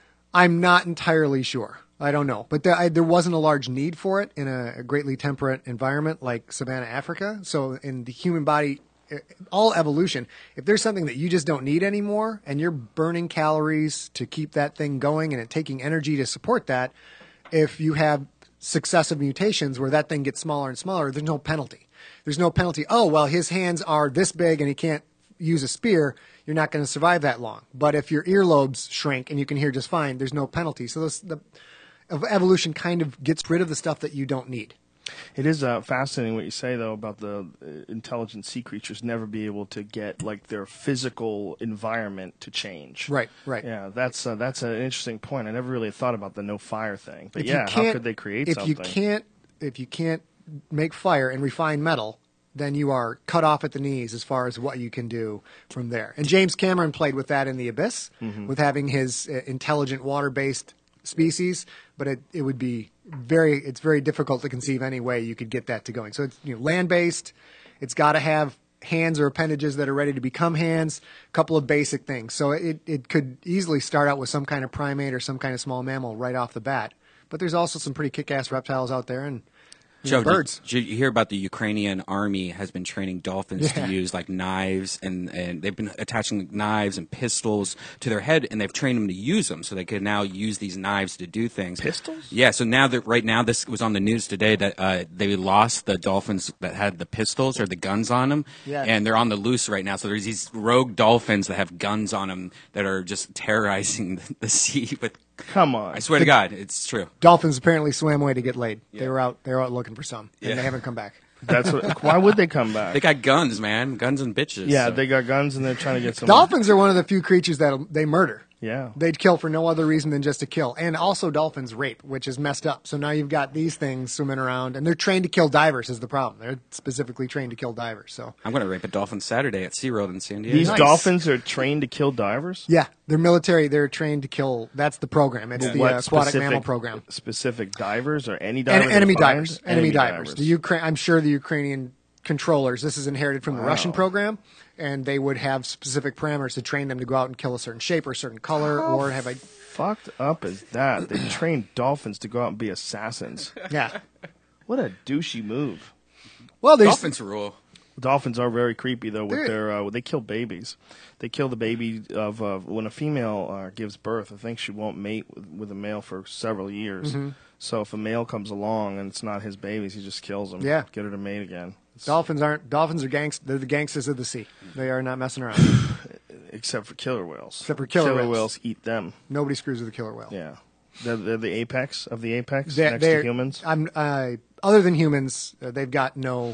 I'm not entirely sure. I don't know. But there wasn't a large need for it in a greatly temperate environment like Savannah, Africa. So in the human body, all evolution, if there's something that you just don't need anymore and you're burning calories to keep that thing going and it taking energy to support that, if you have successive mutations where that thing gets smaller and smaller, there's no penalty. There's no penalty. Oh, well, his hands are this big and he can't use a spear. You're not going to survive that long. But if your earlobes shrink and you can hear just fine, there's no penalty. So the evolution kind of gets rid of the stuff that you don't need. It is fascinating what you say, though, about the intelligent sea creatures never be able to get like their physical environment to change. Right, right. Yeah, that's an interesting point. I never really thought about the no fire thing. But If you yeah, how can't- could they create if something? If you can't make fire and refine metal, then you are cut off at the knees as far as what you can do from there. And James Cameron played with that in The Abyss, with having his intelligent water-based species, but it would be it's very difficult to conceive any way you could get that to going. So it's land-based. It's got to have hands or appendages that are ready to become hands, a couple of basic things. So it could easily start out with some kind of primate or some kind of small mammal right off the bat. But there's also some pretty kick-ass reptiles out there and Joe, birds. Did you hear about the Ukrainian army has been training dolphins to use like knives and they've been attaching knives and pistols to their head and they've trained them to use them so they can now use these knives to do things. Pistols? Yeah. So now that right now this was on the news today that they lost the dolphins that had the pistols or the guns on them, and they're on the loose right now. So there's these rogue dolphins that have guns on them that are just terrorizing the sea. But Come on. I swear to God, it's true. Dolphins apparently swam away to get laid. They were out looking for some, and they haven't come back. That's why would they come back? They got guns, man, guns and bitches. Yeah, so. they got guns and they're trying to get some. Dolphins are one of the few creatures that they murder. Yeah. They'd kill for no other reason than just to kill. And also dolphins rape, which is messed up. So now you've got these things swimming around, and they're trained to kill divers is the problem. They're specifically trained to kill divers. So I'm going to rape a dolphin Saturday at SeaWorld in San Diego. These Nice. dolphins are trained to kill divers? yeah, they're military. They're trained to kill. That's the program. It's the What aquatic mammal program. Specific divers or any divers? And enemy are fine? divers. Enemy divers. I'm sure the Ukrainian controllers, this is inherited from the Russian program, and they would have specific parameters to train them to go out and kill a certain shape or a certain color or have a... Fucked up is that? They train dolphins to go out and be assassins. Yeah. What a douchey move. Well, there's... Dolphins rule. Dolphins are very creepy though. With They're- their they kill babies. They kill the baby of when a female gives birth. I think she won't mate with a male for several years. So if a male comes along and it's not his babies, he just kills them. Yeah. Get her to mate again. Dolphins are they're the gangsters of the sea. They are not messing around. Except for killer whales. Except for killer whales. whales eat them. Nobody screws with a killer whale. Yeah. They're the apex of the apex They're- next to humans. Other than humans, they've got no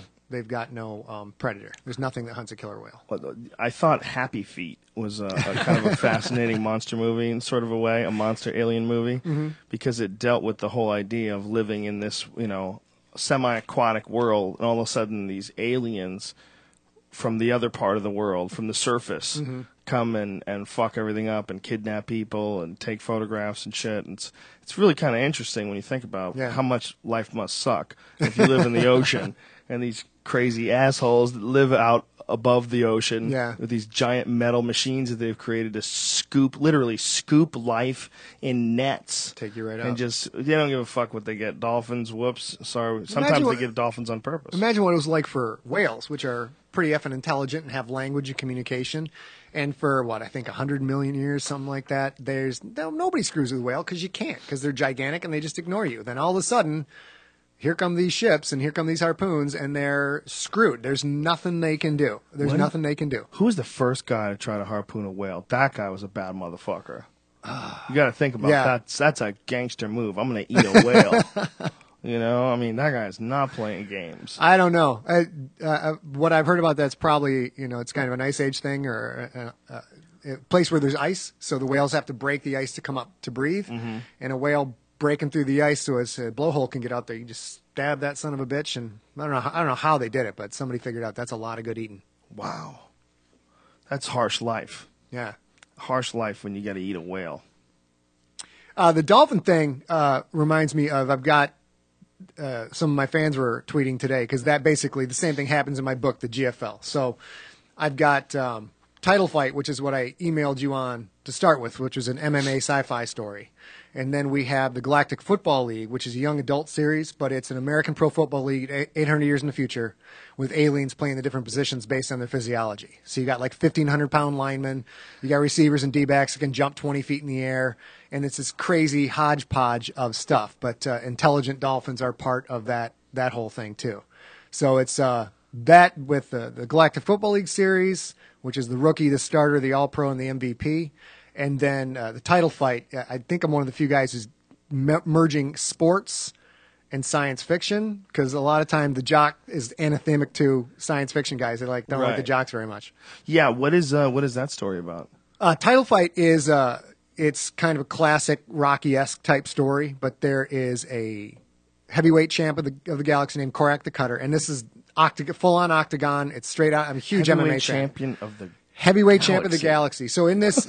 predator. There's nothing that hunts a killer whale. I thought Happy Feet was a kind of a fascinating monster movie in sort of a way, a monster alien movie, because it dealt with the whole idea of living in this, semi-aquatic world, and all of a sudden these aliens from the other part of the world, from the surface, come and fuck everything up and kidnap people and take photographs and shit. And it's really kind of interesting when you think about how much life must suck if you live in the ocean and these crazy assholes that live out above the ocean with these giant metal machines that they've created to literally scoop life in nets. Take you right out. And they don't give a fuck what they get. Dolphins, whoops, sorry. Sometimes they get dolphins on purpose. Imagine what it was like for whales, which are pretty effing intelligent and have language and communication. And for I think 100 million years, something like that, nobody screws with a whale because you can't, because they're gigantic and they just ignore you. Then all of a sudden, here come these ships and here come these harpoons and they're screwed. There's nothing they can do. Nothing they can do. Who was the first guy to try to harpoon a whale? That guy was a bad motherfucker. You got to think about that. That's a gangster move. I'm going to eat a whale. I mean, that guy's not playing games. I don't know. What I've heard about that's probably, it's kind of an ice age thing or a place where there's ice. So the whales have to break the ice to come up to breathe. Mm-hmm. And a whale breaking through the ice so its blowhole can get out there. You just stab that son of a bitch. And I don't know how they did it, but somebody figured out that's a lot of good eating. Wow. That's harsh life. Yeah. Harsh life when you got to eat a whale. The dolphin thing reminds me of, I've got some of my fans were tweeting today, because that basically the same thing happens in my book, The GFL. So I've got Title Fight, which is what I emailed you on to start with, which was an MMA sci-fi story. And then we have the Galactic Football League, which is a young adult series, but it's an American Pro Football League 800 years in the future with aliens playing the different positions based on their physiology. So you got like 1,500-pound linemen, you got receivers and D-backs that can jump 20 feet in the air, and it's this crazy hodgepodge of stuff. But intelligent dolphins are part of that whole thing too. So it's that with the Galactic Football League series, which is the rookie, the starter, the All-Pro, and the MVP. And then the Title Fight, I think I'm one of the few guys who's merging sports and science fiction, because a lot of time the jock is anathemic to science fiction guys. They don't like the jocks very much. Yeah, what is that story about? Title Fight is it's kind of a classic Rocky-esque type story, but there is a heavyweight champ of the galaxy named Korak the Cutter, and this is full-on octagon. It's straight out. I'm a huge MMA champion of the heavyweight champ of the galaxy. So in this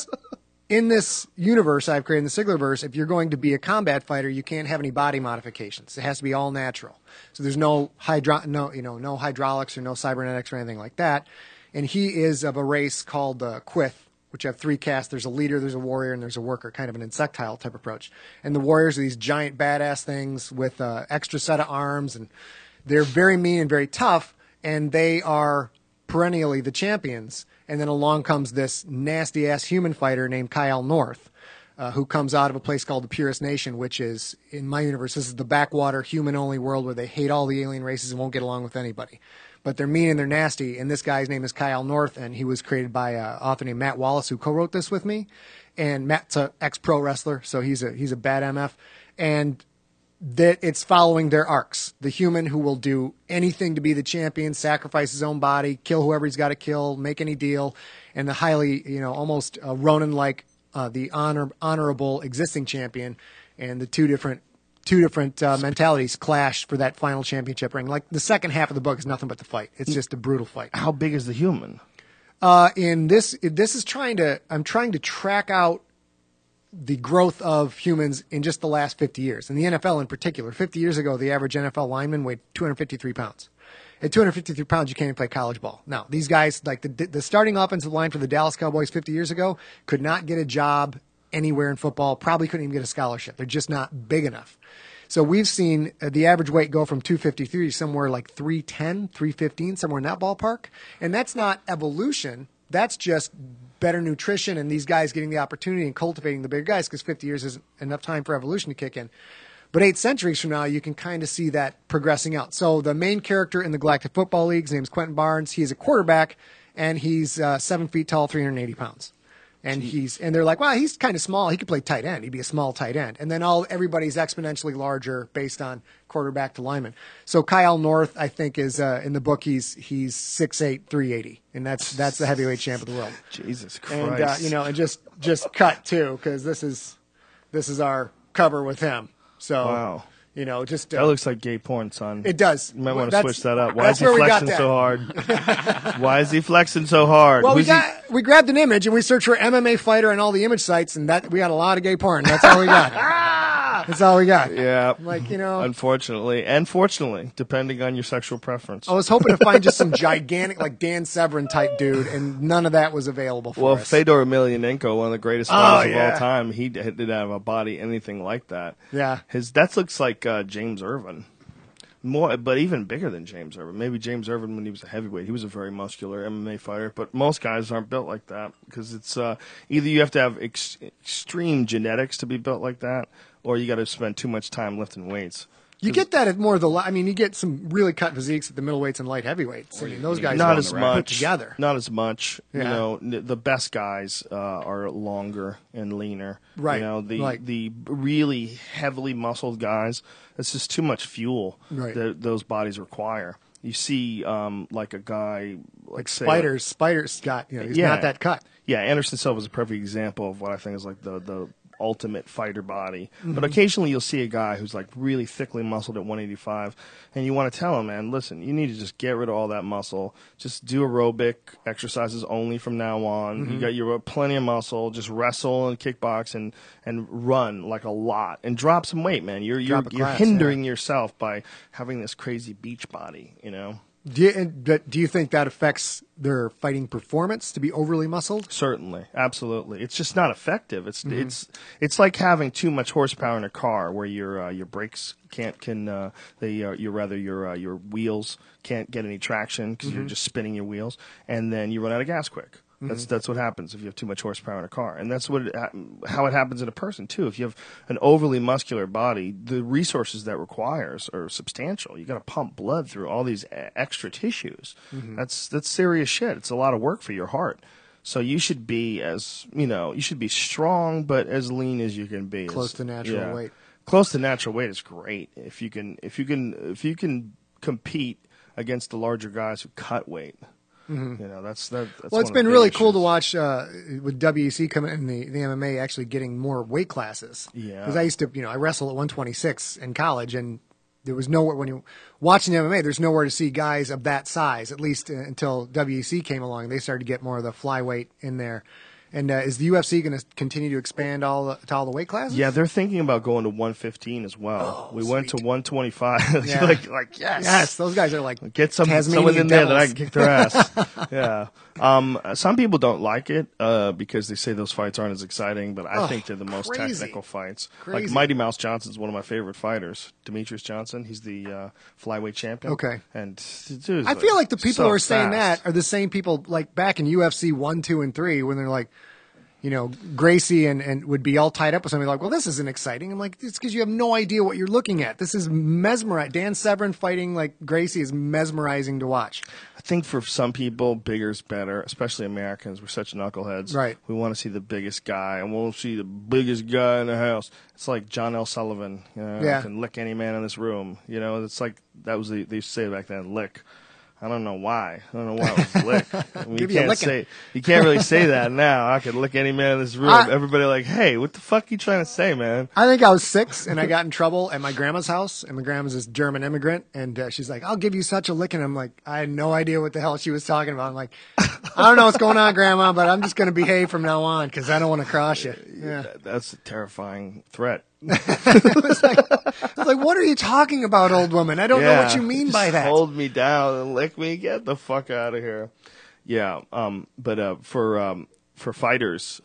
universe I've created, in the Siglerverse, if you're going to be a combat fighter, you can't have any body modifications. It has to be all natural. So there's no hydraulics or no cybernetics or anything like that. And he is of a race called Quyth, which have three castes. There's a leader, there's a warrior, and there's a worker, kind of an insectile type approach. And the warriors are these giant badass things with extra set of arms, and they're very mean and very tough, and they are perennially the champions. And then along comes this nasty-ass human fighter named Kyle North, who comes out of a place called the Purist Nation, which is, in my universe, this is the backwater, human-only world where they hate all the alien races and won't get along with anybody. But they're mean and they're nasty, and this guy's name is Kyle North, and he was created by an author named Matt Wallace, who co-wrote this with me. And Matt's an ex-pro wrestler, so he's a bad MF. And that it's following their arcs. The human who will do anything to be the champion, sacrifice his own body, kill whoever he's got to kill, make any deal, and the highly, almost Ronin-like, the honorable existing champion, and the two different mentalities clash for that final championship ring. Like the second half of the book is nothing but the fight. It's just a brutal fight. How big is the human? In this is I'm trying to track out the growth of humans in just the last 50 years. In the NFL in particular, 50 years ago, the average NFL lineman weighed 253 pounds. At 253 pounds, you can't even play college ball. Now, these guys, like the starting offensive line for the Dallas Cowboys 50 years ago, could not get a job anywhere in football, probably couldn't even get a scholarship. They're just not big enough. So we've seen the average weight go from 253 to somewhere like 310, 315, somewhere in that ballpark. And that's not evolution. That's just better nutrition and these guys getting the opportunity and cultivating the bigger guys, because 50 years isn't enough time for evolution to kick in. But 8 centuries from now, you can kind of see that progressing out. So the main character in the Galactic Football League, his name's Quentin Barnes. He's a quarterback, and he's 7 feet tall, 380 pounds. And they're like, wow, he's kind of small. He could play tight end. He'd be a small tight end. And then everybody's exponentially larger based on quarterback to lineman. So Kyle North, I think, is in the book. He's 6'8", 380, and that's the heavyweight champ of the world. Jesus Christ! And and just cut too, because this is our cover with him. So wow. Just that looks like gay porn, son. It does. You might want to switch that up. Why is he where flexing so hard? Why is he flexing so hard? Well, we grabbed an image and we searched for MMA fighter on all the image sites, and we got a lot of gay porn. That's all we got. That's all we got. Yeah. Unfortunately and fortunately, depending on your sexual preference. I was hoping to find just some gigantic, like Dan Severn type dude, and none of that was available for us. Well, Fedor Emelianenko, one of the greatest fighters of all time, he didn't have a body anything like that. Yeah. That looks like James Irvin. More, but even bigger than James Irvin. Maybe James Irvin when he was a heavyweight, he was a very muscular MMA fighter. But most guys aren't built like that because it's either you have to have extreme genetics to be built like that, or you got to spend too much time lifting weights. You get that at more of the. I mean, you get some really cut physiques at the middleweights and light heavyweights. I mean, those guys not are as put much together. Not as much. Yeah. You know, the best guys are longer and leaner. Right. You know, the really heavily muscled guys. It's just too much fuel that those bodies require. You see, like a guy like Spider's got. You know, he's not that cut. Yeah, Anderson Silva is a perfect example of what I think is like the ultimate fighter body. But occasionally you'll see a guy who's like really thickly muscled at 185, and you want to tell him, man, listen, you need to just get rid of all that muscle. Just do aerobic exercises only from now on. You got your plenty of muscle. Just wrestle and kickbox and run like a lot and drop some weight, man. You're hindering yourself by having this crazy beach body, you know. Do you think that affects their fighting performance to be overly muscled? Certainly, absolutely. It's just not effective. It's like having too much horsepower in a car where your brakes your wheels can't get any traction because you're just spinning your wheels, and then you run out of gas quick. That's what happens if you have too much horsepower in a car, and that's how it happens in a person too. If you have an overly muscular body, the resources that requires are substantial. You got to pump blood through all these extra tissues. That's serious shit. It's a lot of work for your heart. So you should be you should be strong, but as lean as you can be. Close to natural weight. Close to natural weight is great. If you can compete against the larger guys who cut weight. You know, that's well, it's been really cool to watch with WEC coming in the MMA actually getting more weight classes. Yeah, because I used to, I wrestled at 126 in college, and there was nowhere when you watching MMA. There's nowhere to see guys of that size, at least until WEC came along. They started to get more of the flyweight in there. And is the UFC going to continue to expand to all the weight classes? Yeah, they're thinking about going to 115 as well. We went to 125. Yeah. like yes, those guys are like get someone in there that I can kick their ass. Yeah. Some people don't like it because they say those fights aren't as exciting, but I think they're the most technical fights. Like Mighty Mouse Johnson's one of my favorite fighters. Demetrius Johnson, he's the flyweight champion. Okay. And dude, I feel like the people who are saying fast. that are the same people like back in UFC 1, 2, and 3 when they're like, Gracie and would be all tied up with somebody like, well, this isn't exciting. I'm like, it's because you have no idea what you're looking at. This is mesmerizing. Dan Severn fighting like Gracie is mesmerizing to watch. I think for some people, bigger's better, especially Americans. We're such knuckleheads. Right. We want to see the biggest guy, and we'll see the biggest guy in the house. It's like John L. Sullivan. I can lick any man in this room. It's like they used to say back then, lick. I don't know why. I don't know why it was lick. You can't really say that now. I could lick any man in this room. Everybody like, hey, what the fuck are you trying to say, man? I think I was 6 and I got in trouble at my grandma's house, and my grandma's this German immigrant, and she's like, I'll give you such a licking. I'm like, I had no idea what the hell she was talking about. I'm like, I don't know what's going on, Grandma, but I'm just going to behave from now on because I don't want to cross you. Yeah. That's a terrifying threat. It was like, what are you talking about, old woman? I don't know what you mean by that. Hold me down and lick me. Get the fuck out of here. Yeah. But for fighters,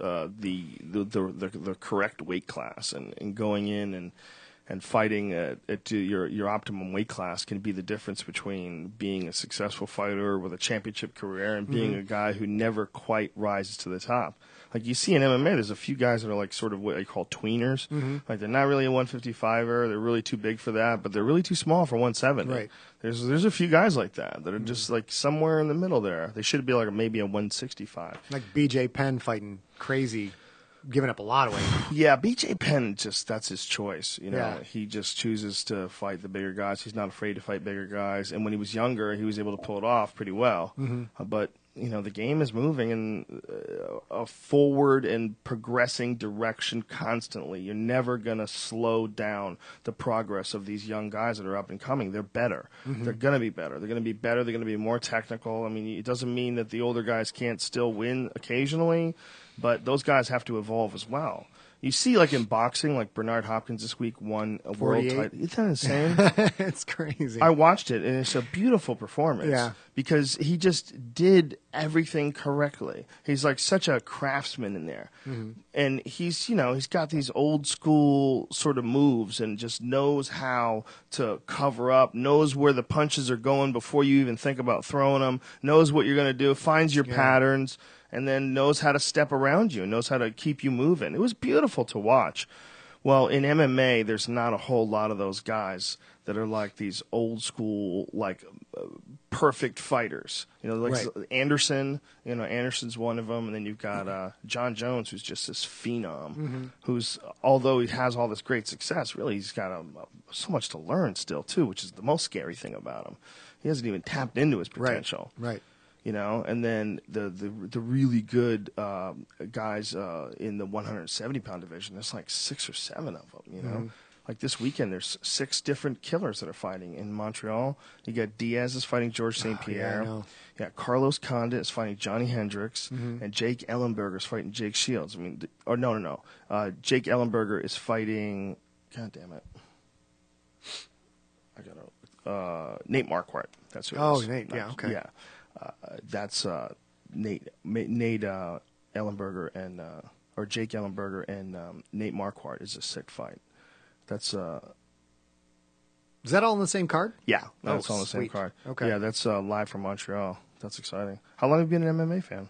the correct weight class and going in and fighting at your optimum weight class can be the difference between being a successful fighter with a championship career and being a guy who never quite rises to the top. Like you see in MMA, there's a few guys that are like sort of what I call tweeners. Like they're not really a 155er. They're really too big for that, but they're really too small for 170. Right. There's a few guys like that are just like somewhere in the middle there. They should be like maybe a 165. Like BJ Penn fighting crazy, giving up a lot of weight. Yeah, BJ Penn that's his choice. Yeah. He just chooses to fight the bigger guys. He's not afraid to fight bigger guys. And when he was younger, he was able to pull it off pretty well. But the game is moving in a forward and progressing direction constantly. You're never going to slow down the progress of these young guys that are up and coming. They're better. They're going to be better. They're going to be better. They're going to be more technical. I mean, it doesn't mean that the older guys can't still win occasionally, but those guys have to evolve as well. You see, like in boxing, like Bernard Hopkins this week won a world 48. title. Isn't that insane? It's crazy. I watched it, and it's a beautiful performance. Yeah. Because he just did everything correctly. He's like such a craftsman in there. And he's got these old school sort of moves and just knows how to cover up, knows where the punches are going before you even think about throwing them, knows what you're going to do, finds your patterns, and then knows how to step around you, knows how to keep you moving. It was beautiful to watch. Well, in MMA, there's not a whole lot of those guys that are like these old school, like perfect fighters. Like Anderson. Anderson's one of them, and then you've got John Jones, who's just this phenom. Who's, although he has all this great success, really he's got so much to learn still too, which is the most scary thing about him. He hasn't even tapped into his potential. Right. And then the really good guys in the 170-pound division, there's like 6 or 7 of them, Like this weekend, there's 6 different killers that are fighting in Montreal. You got Diaz is fighting George St. Pierre. You got Carlos Condit is fighting Johnny Hendricks. And Jake Ellenberger is fighting Jake Shields. Jake Ellenberger is fighting, God damn it. Nate Marquardt. That's who it is. Nate, yeah, okay. Yeah. That's Nate Ellenberger and or Jake Ellenberger and Nate Marquardt is a sick fight. That's Is that all on the same card? yeah, that's all on the same sweet. card. Okay. Yeah, that's live from Montreal. That's exciting. How long have you been an MMA fan?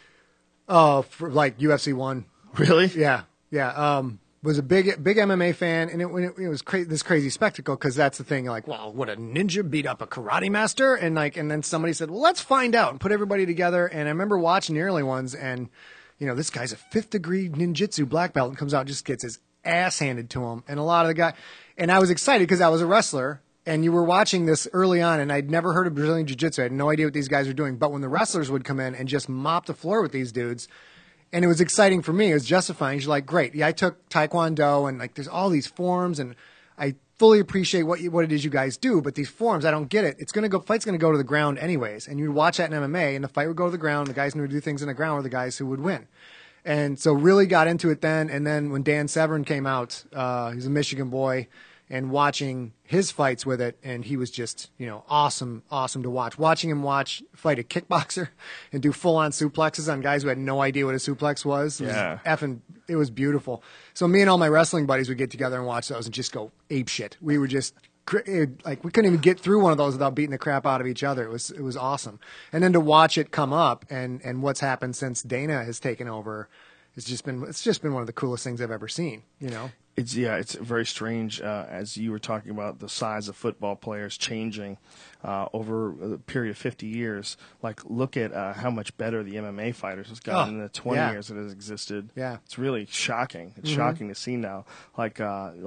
For like UFC 1. Really? Yeah. Was a big MMA fan, and it was this crazy spectacle, because that's the thing. Like, well, would a ninja beat up a karate master? And then somebody said, well, let's find out, and put everybody together. And I remember watching the early ones, and this guy's a 5th degree ninjutsu black belt, and comes out and just gets his ass handed to him. And a lot of the guy, and I was excited because I was a wrestler, and you were watching this early on, and I'd never heard of Brazilian jiu-jitsu. I had no idea what these guys were doing. But when the wrestlers would come in and just mop the floor with these dudes, and it was exciting for me. It was justifying. You're like, great. Yeah, I took Taekwondo, and like there's all these forms, and I fully appreciate what it is you guys do. But these forms, I don't get it. Fight's gonna go to the ground anyways. And you watch that in MMA, and the fight would go to the ground. The guys who would do things in the ground were the guys who would win. And so really got into it then. And then when Dan Severn came out, he's a Michigan boy, and watching his fights with it, and he was just, awesome to watch. Watching him fight a kickboxer and do full-on suplexes on guys who had no idea what a suplex was. It was beautiful. So me and all my wrestling buddies would get together and watch those and just go ape shit. We were just like, we couldn't even get through one of those without beating the crap out of each other. It was awesome. And then to watch it come up and what's happened since Dana has taken over, it's just been one of the coolest things I've ever seen, It's very strange, as you were talking about the size of football players changing over a period of 50 years. Like, look at how much better the MMA fighters has gotten in the 20 years it has existed. Yeah. It's really shocking. It's shocking to see now. Like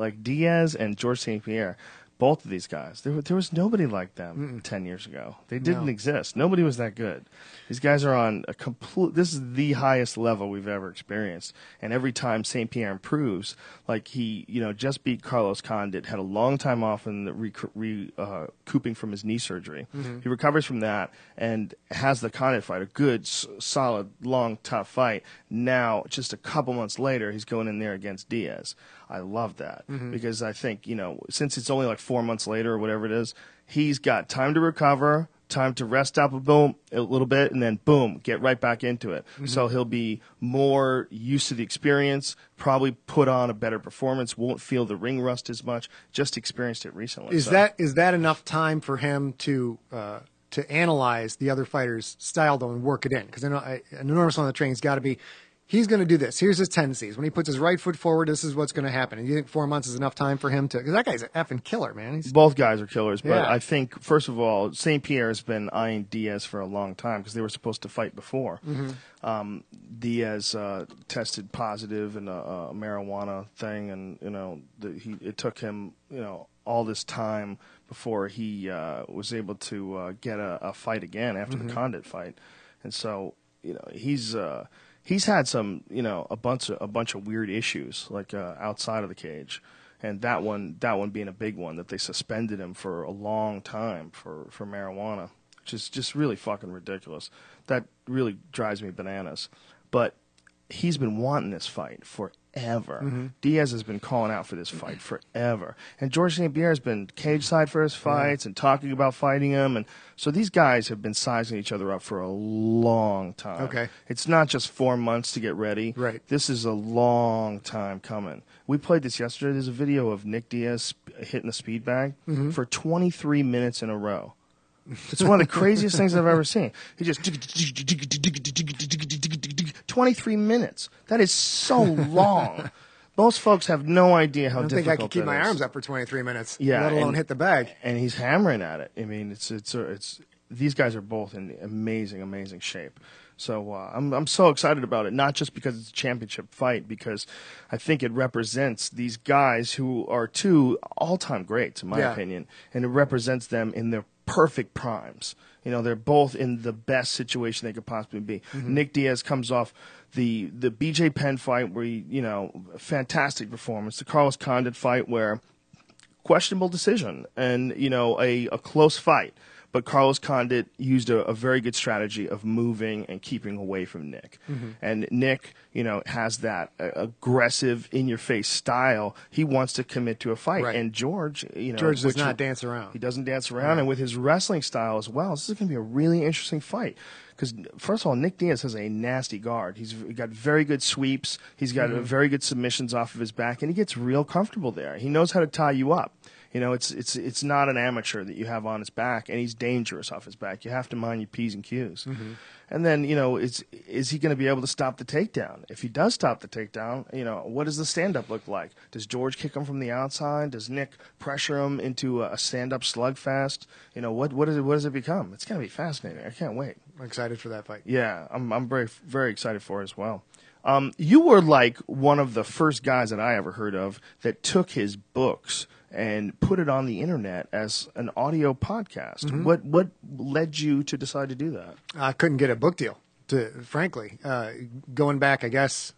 Diaz and George St. Pierre, both of these guys, there was nobody like them 10 years ago. They didn't exist. Nobody was that good. These guys are on this is the highest level we've ever experienced. And every time St. Pierre improves, like he, just beat Carlos Condit, had a long time off in the recouping from his knee surgery. He recovers from that and has the Condit fight, a good, solid, long, tough fight. Now, just a couple months later, he's going in there against Diaz. I love that because I think, since it's only like 4 months later or whatever it is, he's got time to recover, time to rest up a little bit, and then boom, get right back into it. So he'll be more used to the experience, probably put on a better performance, won't feel the ring rust as much, just experienced it recently. Is that enough time for him to analyze the other fighter's style, though, and work it in? Because an enormous amount of the training's got to be, he's going to do this. Here's his tendencies. When he puts his right foot forward, this is what's going to happen. And you think 4 months is enough time for him to? Because that guy's an effing killer, man. Both guys are killers, but Yeah. I think, first of all, St. Pierre has been eyeing Diaz for a long time because they were supposed to fight before. Diaz tested positive in a marijuana thing, and it took him all this time before he was able to get a fight again after the Condit fight, and so he's had some, a bunch of weird issues, like outside of the cage, and that one being a big one, that they suspended him for a long time for marijuana, which is just really fucking ridiculous. That really drives me bananas. But he's been wanting this fight Diaz has been calling out for this fight forever. And George St. Pierre has been cage side for his fights and talking about fighting him. And so these guys have been sizing each other up for a long time. Okay. It's not just 4 months to get ready. Right. This is a long time coming. We played this yesterday. There's a video of Nick Diaz hitting the speed bag for 23 minutes in a row. It's one of the craziest things I've ever seen. He just 23 minutes. That is so long. Most folks have no idea how I don't difficult think I could keep that my is. arms up for 23 minutes, Yeah, let alone hit the bag. And he's hammering at it. I mean, it's these guys are both in amazing shape. So I'm so excited about it, not just because it's a championship fight, because I think it represents these guys who are two all-time greats, in my opinion, and it represents them in their perfect primes. You know, they're both in the best situation they could possibly be. Nick Diaz comes off the BJ Penn fight where he, fantastic performance. The Carlos Condit fight where questionable decision and, a close fight. But Carlos Condit used a very good strategy of moving and keeping away from Nick. And Nick, has that aggressive, in-your-face style. He wants to commit to a fight. Right. And George, George does not dance around. He doesn't dance around. And with his wrestling style as well, this is going to be a really interesting fight. Because, first of all, Nick Diaz has a nasty guard. He's got very good sweeps. He's got very good submissions off of his back. And he gets real comfortable there. He knows how to tie you up. It's not an amateur that you have on his back, and he's dangerous off his back. You have to mind your P's and Q's. And then, is he going to be able to stop the takedown? If he does stop the takedown, what does the stand-up look like? Does George kick him from the outside? Does Nick pressure him into a stand-up slugfest? What does it become? It's going to be fascinating. I can't wait. I'm excited for that fight. Yeah, I'm very, very excited for it as well. You were like one of the first guys that I ever heard of that took his books and put it on the internet as an audio podcast. What led you to decide to do that? I couldn't get a book deal, frankly. Going back, I guess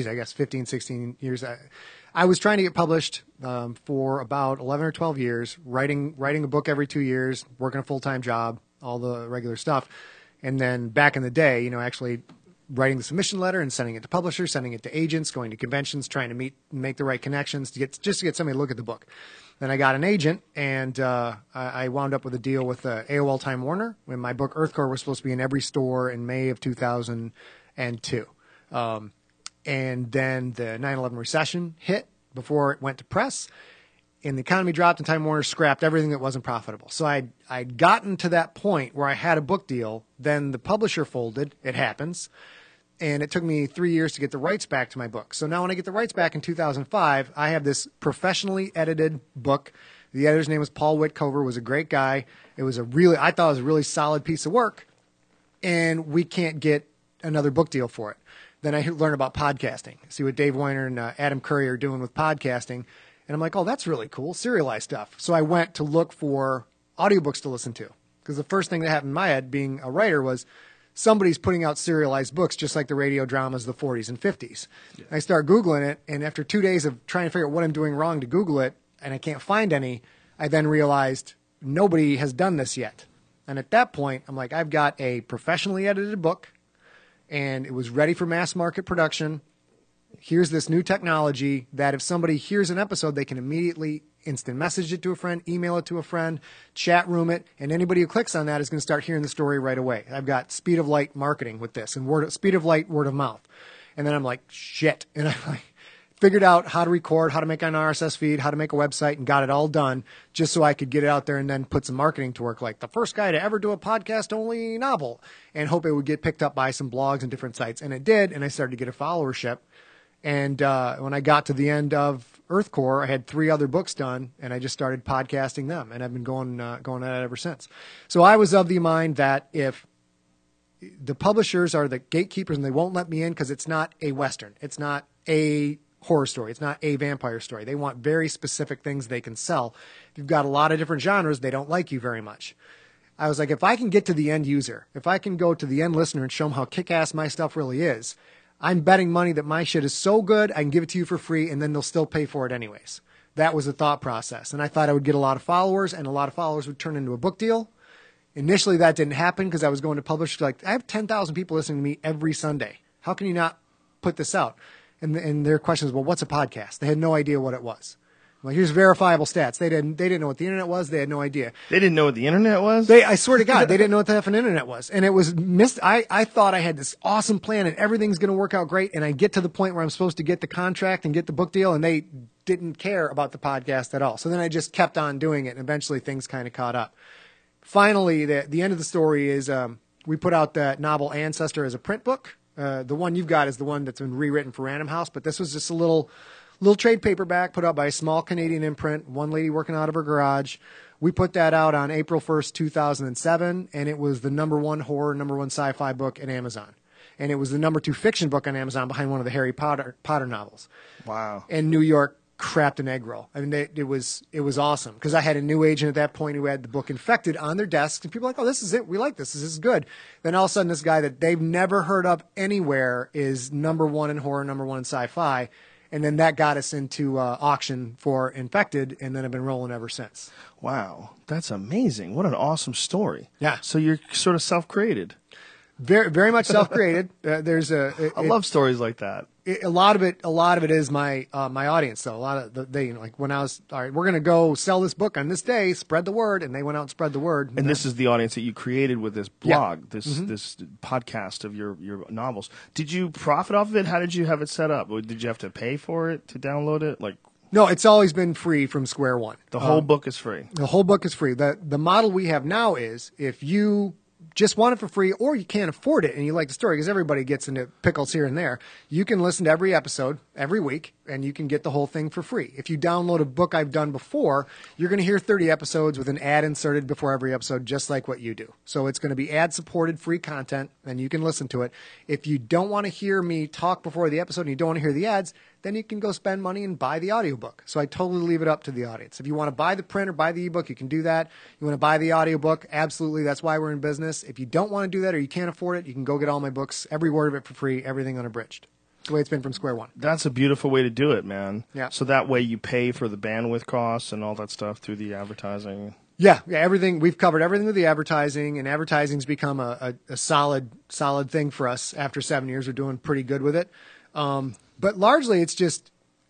15, 16 years. I was trying to get published for about 11 or 12 years, writing a book every 2 years, working a full-time job, all the regular stuff. And then back in the day, actually writing the submission letter and sending it to publishers, sending it to agents, going to conventions, trying to make the right connections to get somebody to look at the book. Then I got an agent, and I wound up with a deal with AOL Time Warner when my book Earthcore was supposed to be in every store in May of 2002. And then the 9/11 recession hit before it went to press, and the economy dropped, and Time Warner scrapped everything that wasn't profitable. So I'd gotten to that point where I had a book deal. Then the publisher folded. It happens. And it took me 3 years to get the rights back to my book. So now when I get the rights back in 2005, I have this professionally edited book. The editor's name was Paul Whitcover, was a great guy. I thought it was a really solid piece of work. And we can't get another book deal for it. Then I learn about podcasting, see what Dave Weiner and Adam Curry are doing with podcasting. And I'm like, oh, that's really cool, serialized stuff. So I went to look for audiobooks to listen to. Because the first thing that happened in my head, being a writer, was somebody's putting out serialized books just like the radio dramas of the 40s and 50s. Yeah. I start Googling it, and after 2 days of trying to figure out what I'm doing wrong to Google it, and I can't find any, I then realized nobody has done this yet. And at that point, I'm like, I've got a professionally edited book, and it was ready for mass market production. Here's this new technology that if somebody hears an episode, they can immediately instant message it to a friend, email it to a friend, chat room it, and anybody who clicks on that is going to start hearing the story right away. I've got speed of light marketing with this, and speed of light, word of mouth. And then I'm like, shit. And I figured out how to record, how to make an RSS feed, how to make a website, and got it all done just so I could get it out there and then put some marketing to work, like the first guy to ever do a podcast-only novel, and hope it would get picked up by some blogs and different sites. And it did, and I started to get a followership. And when I got to the end of Earthcore, I had 3 other books done, and I just started podcasting them, and I've been going at it ever since. So I was of the mind that if the publishers are the gatekeepers and they won't let me in because it's not a Western, it's not a horror story, it's not a vampire story. They want very specific things they can sell. If you've got a lot of different genres, they don't like you very much. I was like, if I can get to the end user, if I can go to the end listener and show them how kick-ass my stuff really is, I'm betting money that my shit is so good, I can give it to you for free, and then they'll still pay for it anyways. That was the thought process. And I thought I would get a lot of followers, and a lot of followers would turn into a book deal. Initially, that didn't happen because I was going to publish, I have 10,000 people listening to me every Sunday. How can you not put this out? And their question is, well, what's a podcast? They had no idea what it was. Well, here's verifiable stats. They didn't know what the internet was. They had no idea. They didn't know what the internet was? I swear to God, they didn't know what the effing internet was. And it was I thought I had this awesome plan and everything's going to work out great. And I get to the point where I'm supposed to get the contract and get the book deal, and they didn't care about the podcast at all. So then I just kept on doing it, and eventually things kind of caught up. Finally, the end of the story is we put out that novel Ancestor as a print book. The one you've got is the one that's been rewritten for Random House, but this was just a little trade paperback put out by a small Canadian imprint, one lady working out of her garage. We put that out on April 1st, 2007, and it was the #1 horror, #1 sci-fi book at Amazon. And it was the #2 fiction book on Amazon behind one of the Harry Potter novels. Wow. And New York crapped an egg roll. I mean, it was awesome because I had a new agent at that point who had the book Infected on their desk, and people were like, oh, this is it. We like this. This is good. Then all of a sudden, this guy that they've never heard of anywhere is #1 in horror, #1 in sci-fi. And then that got us into auction for Infected, and then I've been rolling ever since. Wow. That's amazing. What an awesome story. Yeah. So you're sort of self-created. Very, very much self-created. I love stories like that. A lot of it is my audience. though. A lot of they like when I was all right, we're going to go sell this book on this day, spread the word, and they went out and spread the word. And this is the audience that you created with this blog, Yeah. this podcast of your novels. Did you profit off of it? How did you have it set up? Did you have to pay for it to download it? Like, No, it's always been free from square one. the whole book is free. The whole book is free. The model we have now is if you just want it for free or you can't afford it and you like the story, because everybody gets into pickles here and there, you can listen to every episode every week and you can get the whole thing for free. If you download a book I've done before, you're going to hear 30 episodes with an ad inserted before every episode, just like what you do. So it's going to be ad-supported free content and you can listen to it. If you don't want to hear me talk before the episode and you don't want to hear the ads, then you can go spend money and buy the audiobook. So I totally leave it up to the audience. If you want to buy the print or buy the ebook, you can do that. You want to buy the audiobook, absolutely. That's why we're in business. If you don't want to do that or you can't afford it, you can go get all my books, every word of it for free, everything unabridged. It's the way it's been from square one. That's a beautiful way to do it, man. Yeah. So that way you pay for the bandwidth costs and all that stuff through the advertising. Yeah, everything. We've covered everything with the advertising, and advertising's become a solid thing for us after 7 years. We're doing pretty good with it. But largely it's just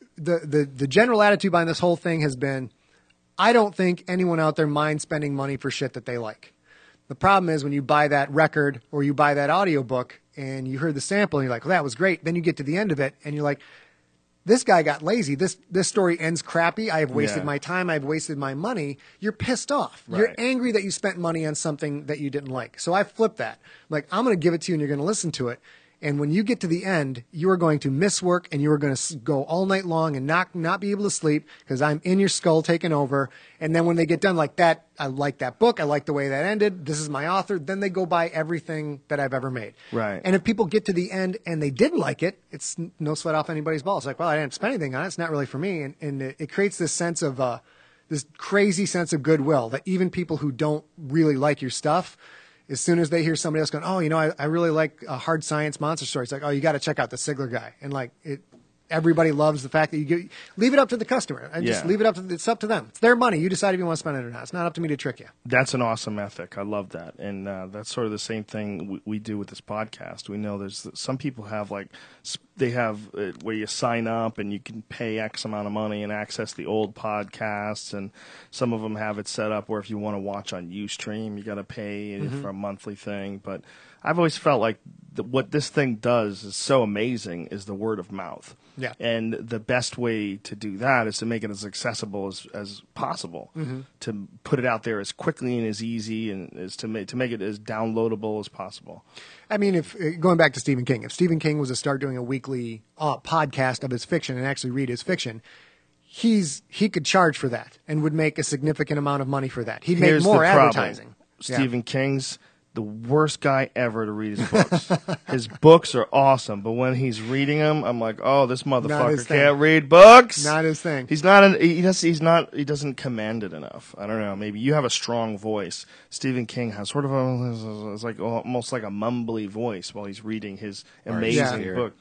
the general attitude behind this whole thing has been, I don't think anyone out there minds spending money for shit that they like. The problem is when you buy that record or you buy that audiobook and you heard the sample and you're like, well, that was great. Then you get to the end of it and you're like, this guy got lazy. This story ends crappy. I have wasted my time. I've wasted my money. You're pissed off. Right. You're angry that you spent money on something that you didn't like. So I flipped that. Like, I'm going to give it to you and you're going to listen to it. And when you get to the end, you are going to miss work and you are going to go all night long and not be able to sleep because I'm in your skull taking over. And then when they get done like that, I like that book. I like the way that ended. This is my author. Then they go buy everything that I've ever made. Right. And if people get to the end and they didn't like it, it's no sweat off anybody's balls. Like, well, I didn't spend anything on it. It's not really for me. And it creates this sense of, this crazy sense of goodwill that even people who don't really like your stuff, as soon as they hear somebody else going, oh, I really like hard science monster stories. It's like, oh, you got to check out the Sigler guy. And like everybody loves the fact that leave it up to the customer and just leave it up it's up to them. It's their money. You decide if you want to spend it or not. It's not up to me to trick you. That's an awesome ethic. I love that. And that's sort of the same thing we do with this podcast. We know there's some people have they have where you sign up and you can pay X amount of money and access the old podcasts. And some of them have it set up where if you want to watch on Ustream, you got to pay for a monthly thing. But I've always felt like what this thing does is so amazing is the word of mouth. Yeah. And the best way to do that is to make it as accessible as possible, to put it out there as quickly and as easy and as to make it as downloadable as possible. I mean, if going back to Stephen King, if Stephen King was to start doing a weekly podcast of his fiction and actually read his fiction, he could charge for that and would make a significant amount of money for that. He'd make more advertising. Stephen King's the worst guy ever to read his books. His books are awesome, but when he's reading them, I'm like, oh, this motherfucker can't read books. Not his thing. He doesn't command it enough. I don't know. Maybe you have a strong voice. Stephen King has sort of it's like almost like a mumbly voice while he's reading his amazing book.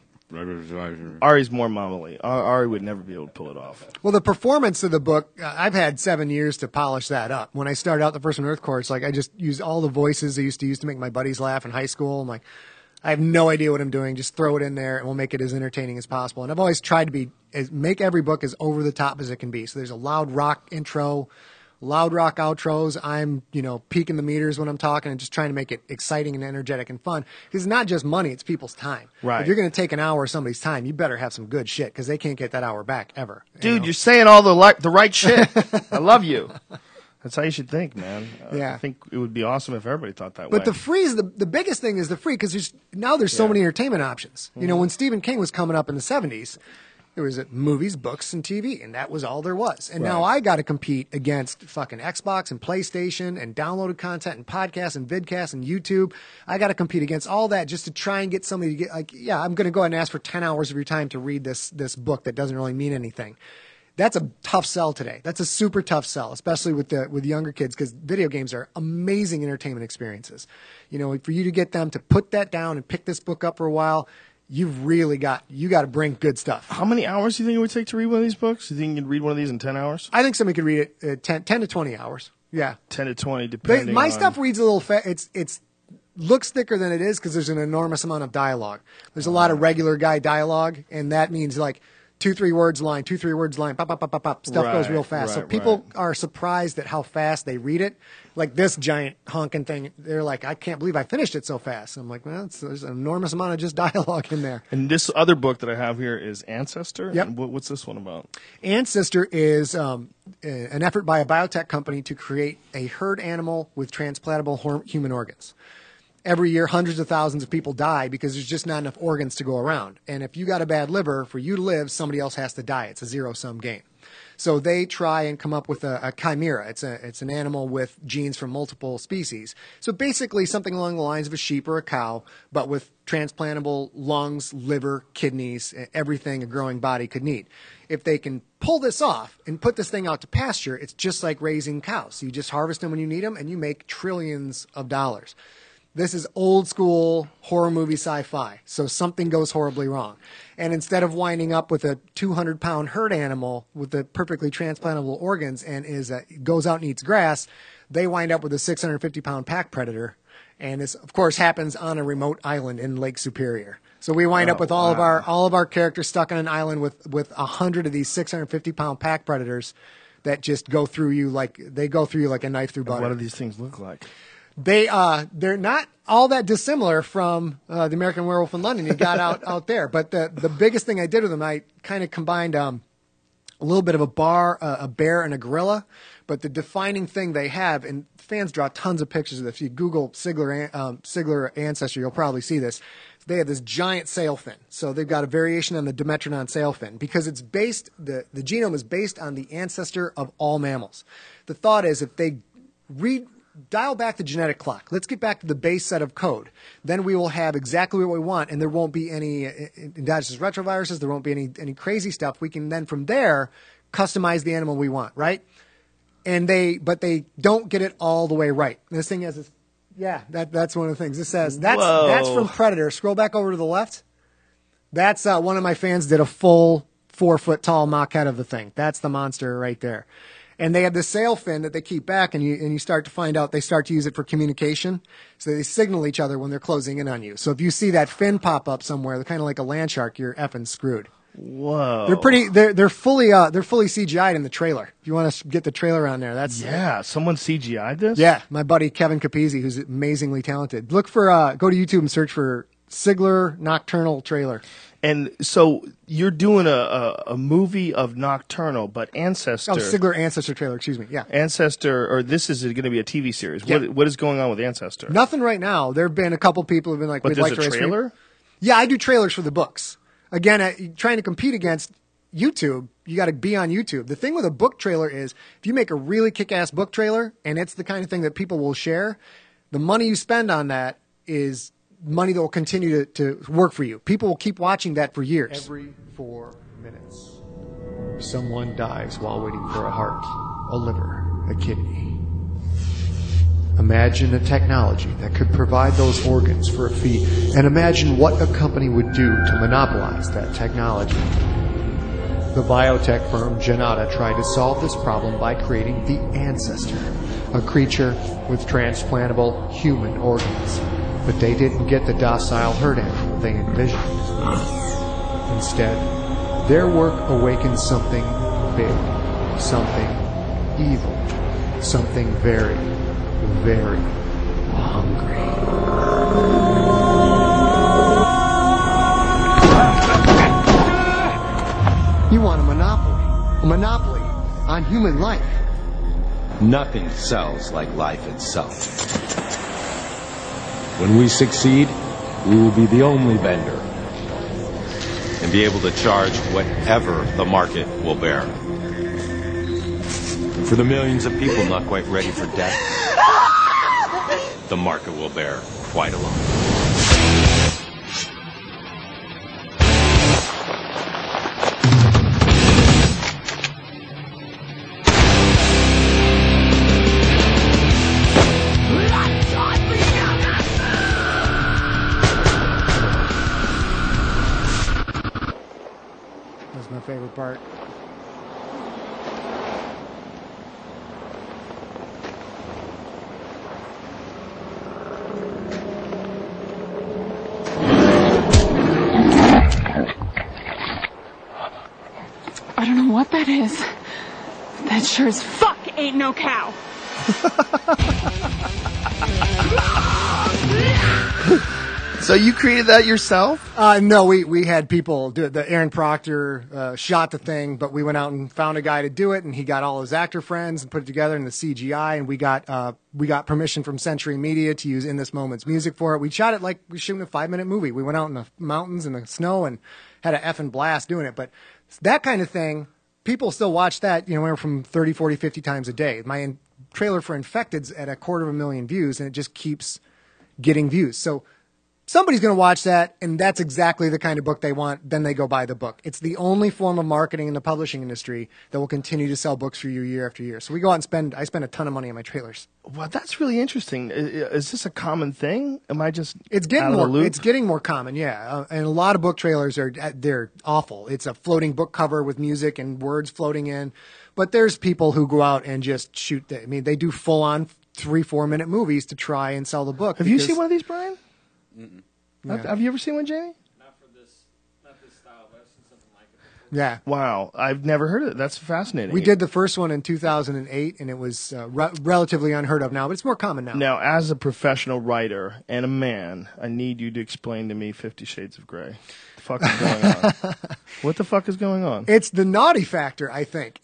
Ari's more mumbly. Ari would never be able to pull it off. Well, the performance of the book, I've had 7 years to polish that up. When I started out the First One Earth course, like I just used all the voices I used to use to make my buddies laugh in high school. I'm like, I have no idea what I'm doing. Just throw it in there, and we'll make it as entertaining as possible. And I've always tried to make every book as over the top as it can be. So there's a loud rock intro, loud rock outros. I'm, peaking the meters when I'm talking and just trying to make it exciting and energetic and fun. Because it's not just money, it's people's time. Right. If you're going to take an hour of somebody's time, you better have some good shit because they can't get that hour back ever. Dude, you're saying all the right shit. I love you. That's how you should think, man. Yeah. I think it would be awesome if everybody thought that way. But the free is the biggest thing is the free because there's so many entertainment options. Mm-hmm. When Stephen King was coming up in the 70s, there was movies, books, and TV, and that was all there was. And now I got to compete against fucking Xbox and PlayStation and downloaded content and podcasts and vidcasts and YouTube. I got to compete against all that just to try and get somebody to get I'm going to go ahead and ask for 10 hours of your time to read this book that doesn't really mean anything. That's a tough sell today. That's a super tough sell, especially with younger kids, because video games are amazing entertainment experiences. For you to get them to put that down and pick this book up for a while, you've really got to bring good stuff. How many hours do you think it would take to read one of these books? Do you think you could read one of these in 10 hours? I think somebody could read it 10 to 20 hours. Yeah. 10 to 20, depending My on... stuff reads a little fast. It's looks thicker than it is because there's an enormous amount of dialogue. There's a lot of regular guy dialogue, and that means like 2-3 words line, 2-3 words line, pop, pop, pop, pop, pop. Stuff goes real fast. So people are surprised at how fast they read it. Like this giant honking thing, they're like, I can't believe I finished it so fast. I'm like, well, there's an enormous amount of just dialogue in there. And this other book that I have here is Ancestor? Yep. And what's this one about? Ancestor is an effort by a biotech company to create a herd animal with transplantable human organs. Every year, hundreds of thousands of people die because there's just not enough organs to go around. And if you got a bad liver, for you to live, somebody else has to die. It's a zero-sum game. So they try and come up with a chimera. It's an animal with genes from multiple species. So basically something along the lines of a sheep or a cow, but with transplantable lungs, liver, kidneys, everything a growing body could need. If they can pull this off and put this thing out to pasture, it's just like raising cows. You just harvest them when you need them, and you make trillions of dollars. This is old school horror movie sci-fi, so something goes horribly wrong. And instead of winding up with a 200-pound herd animal with the perfectly transplantable organs and goes out and eats grass, they wind up with a 650-pound pack predator. And this, of course, happens on a remote island in Lake Superior. So we wind up with all of our characters stuck on an island with 100 of these 650-pound pack predators that just go through you like a knife through butter. What do these things look like? They're not all that dissimilar from the American Werewolf in London you got out there. But the biggest thing I did with them, I kind of combined a little bit of a bear, and a gorilla. But the defining thing they have, and fans draw tons of pictures of this. If you Google Sigler Ancestor, you'll probably see this. They have this giant sail fin. So they've got a variation on the Dimetrodon sail fin because it's based, the genome is based on the ancestor of all mammals. The thought is if they dial back the genetic clock. Let's get back to the base set of code. Then we will have exactly what we want, and there won't be any endogenous retroviruses. There won't be any crazy stuff. We can then from there customize the animal we want, right? But they don't get it all the way right. And this thing has this. Yeah, that's one of the things. It says that's from Predator. Scroll back over to the left. That's one of my fans did a full 4-foot tall mock head of the thing. That's the monster right there. And they have this sail fin that they keep back, and you start to find out they start to use it for communication. So they signal each other when they're closing in on you. So if you see that fin pop up somewhere, they're kind of like a land shark, you're effing screwed. Whoa! They're fully CGI'd in the trailer. If you want to get the trailer on there, someone CGI'd this. Yeah, my buddy Kevin Capizzi, who's amazingly talented. Look for go to YouTube and search for Sigler Nocturnal trailer. And so you're doing a movie of Nocturnal, but Ancestor. Oh, Sigler Ancestor trailer, excuse me. Yeah. Ancestor, or this is going to be a TV series. Yeah. What is going on with Ancestor? Nothing right now. There have been a couple people who've been like, but we'd there's like to a trailer? Yeah, I do trailers for the books. Again, trying to compete against YouTube, you got to be on YouTube. The thing with a book trailer is if you make a really kick-ass book trailer and it's the kind of thing that people will share, the money you spend on that is money that will continue to work for you. People will keep watching that for years. Every 4 minutes, someone dies while waiting for a heart, a liver, a kidney. Imagine a technology that could provide those organs for a fee, and imagine what a company would do to monopolize that technology. The biotech firm Janata tried to solve this problem by creating the Ancestor, a creature with transplantable human organs. But they didn't get the docile herd animal they envisioned. Instead, their work awakened something big, something evil, something very, very hungry. You want a monopoly on human life. Nothing sells like life itself. When we succeed, we will be the only vendor and be able to charge whatever the market will bear. And for the millions of people not quite ready for death, the market will bear quite alone. That's my favorite part. I don't know what that is. That sure as fuck ain't no cow. So you created that yourself? No, we had people do it. Aaron Proctor shot the thing, but we went out and found a guy to do it, and he got all his actor friends and put it together in the CGI, and we got permission from Century Media to use In This Moment's music for it. We shot it like we were shooting a 5-minute movie. We went out in the mountains in the snow and had an effing blast doing it. But that kind of thing, people still watch that, anywhere from 30, 40, 50 times a day. My trailer for Infected's at 250,000 views, and it just keeps getting views. So somebody's going to watch that, and that's exactly the kind of book they want. Then they go buy the book. It's the only form of marketing in the publishing industry that will continue to sell books for you year after year. So we go out and I spend a ton of money on my trailers. Well, that's really interesting. Is this a common thing? Am I just It's getting out of more. the loop? It's getting more common, yeah. And a lot of book trailers they're awful. It's a floating book cover with music and words floating in. But there's people who go out and just shoot. They do full on 3-4 minute movies to try and sell the book. Have you seen one of these, Brian? Yeah. Have you ever seen one, Jamie? Not this style, but I've seen something like it. Yeah. Wow, I've never heard of it. That's fascinating. We did the first one in 2008, and it was relatively unheard of now, but it's more common now. Now, as a professional writer and a man, I need you to explain to me 50 Shades of Grey. What the fuck is going on? What the fuck is going on? It's the naughty factor, I think.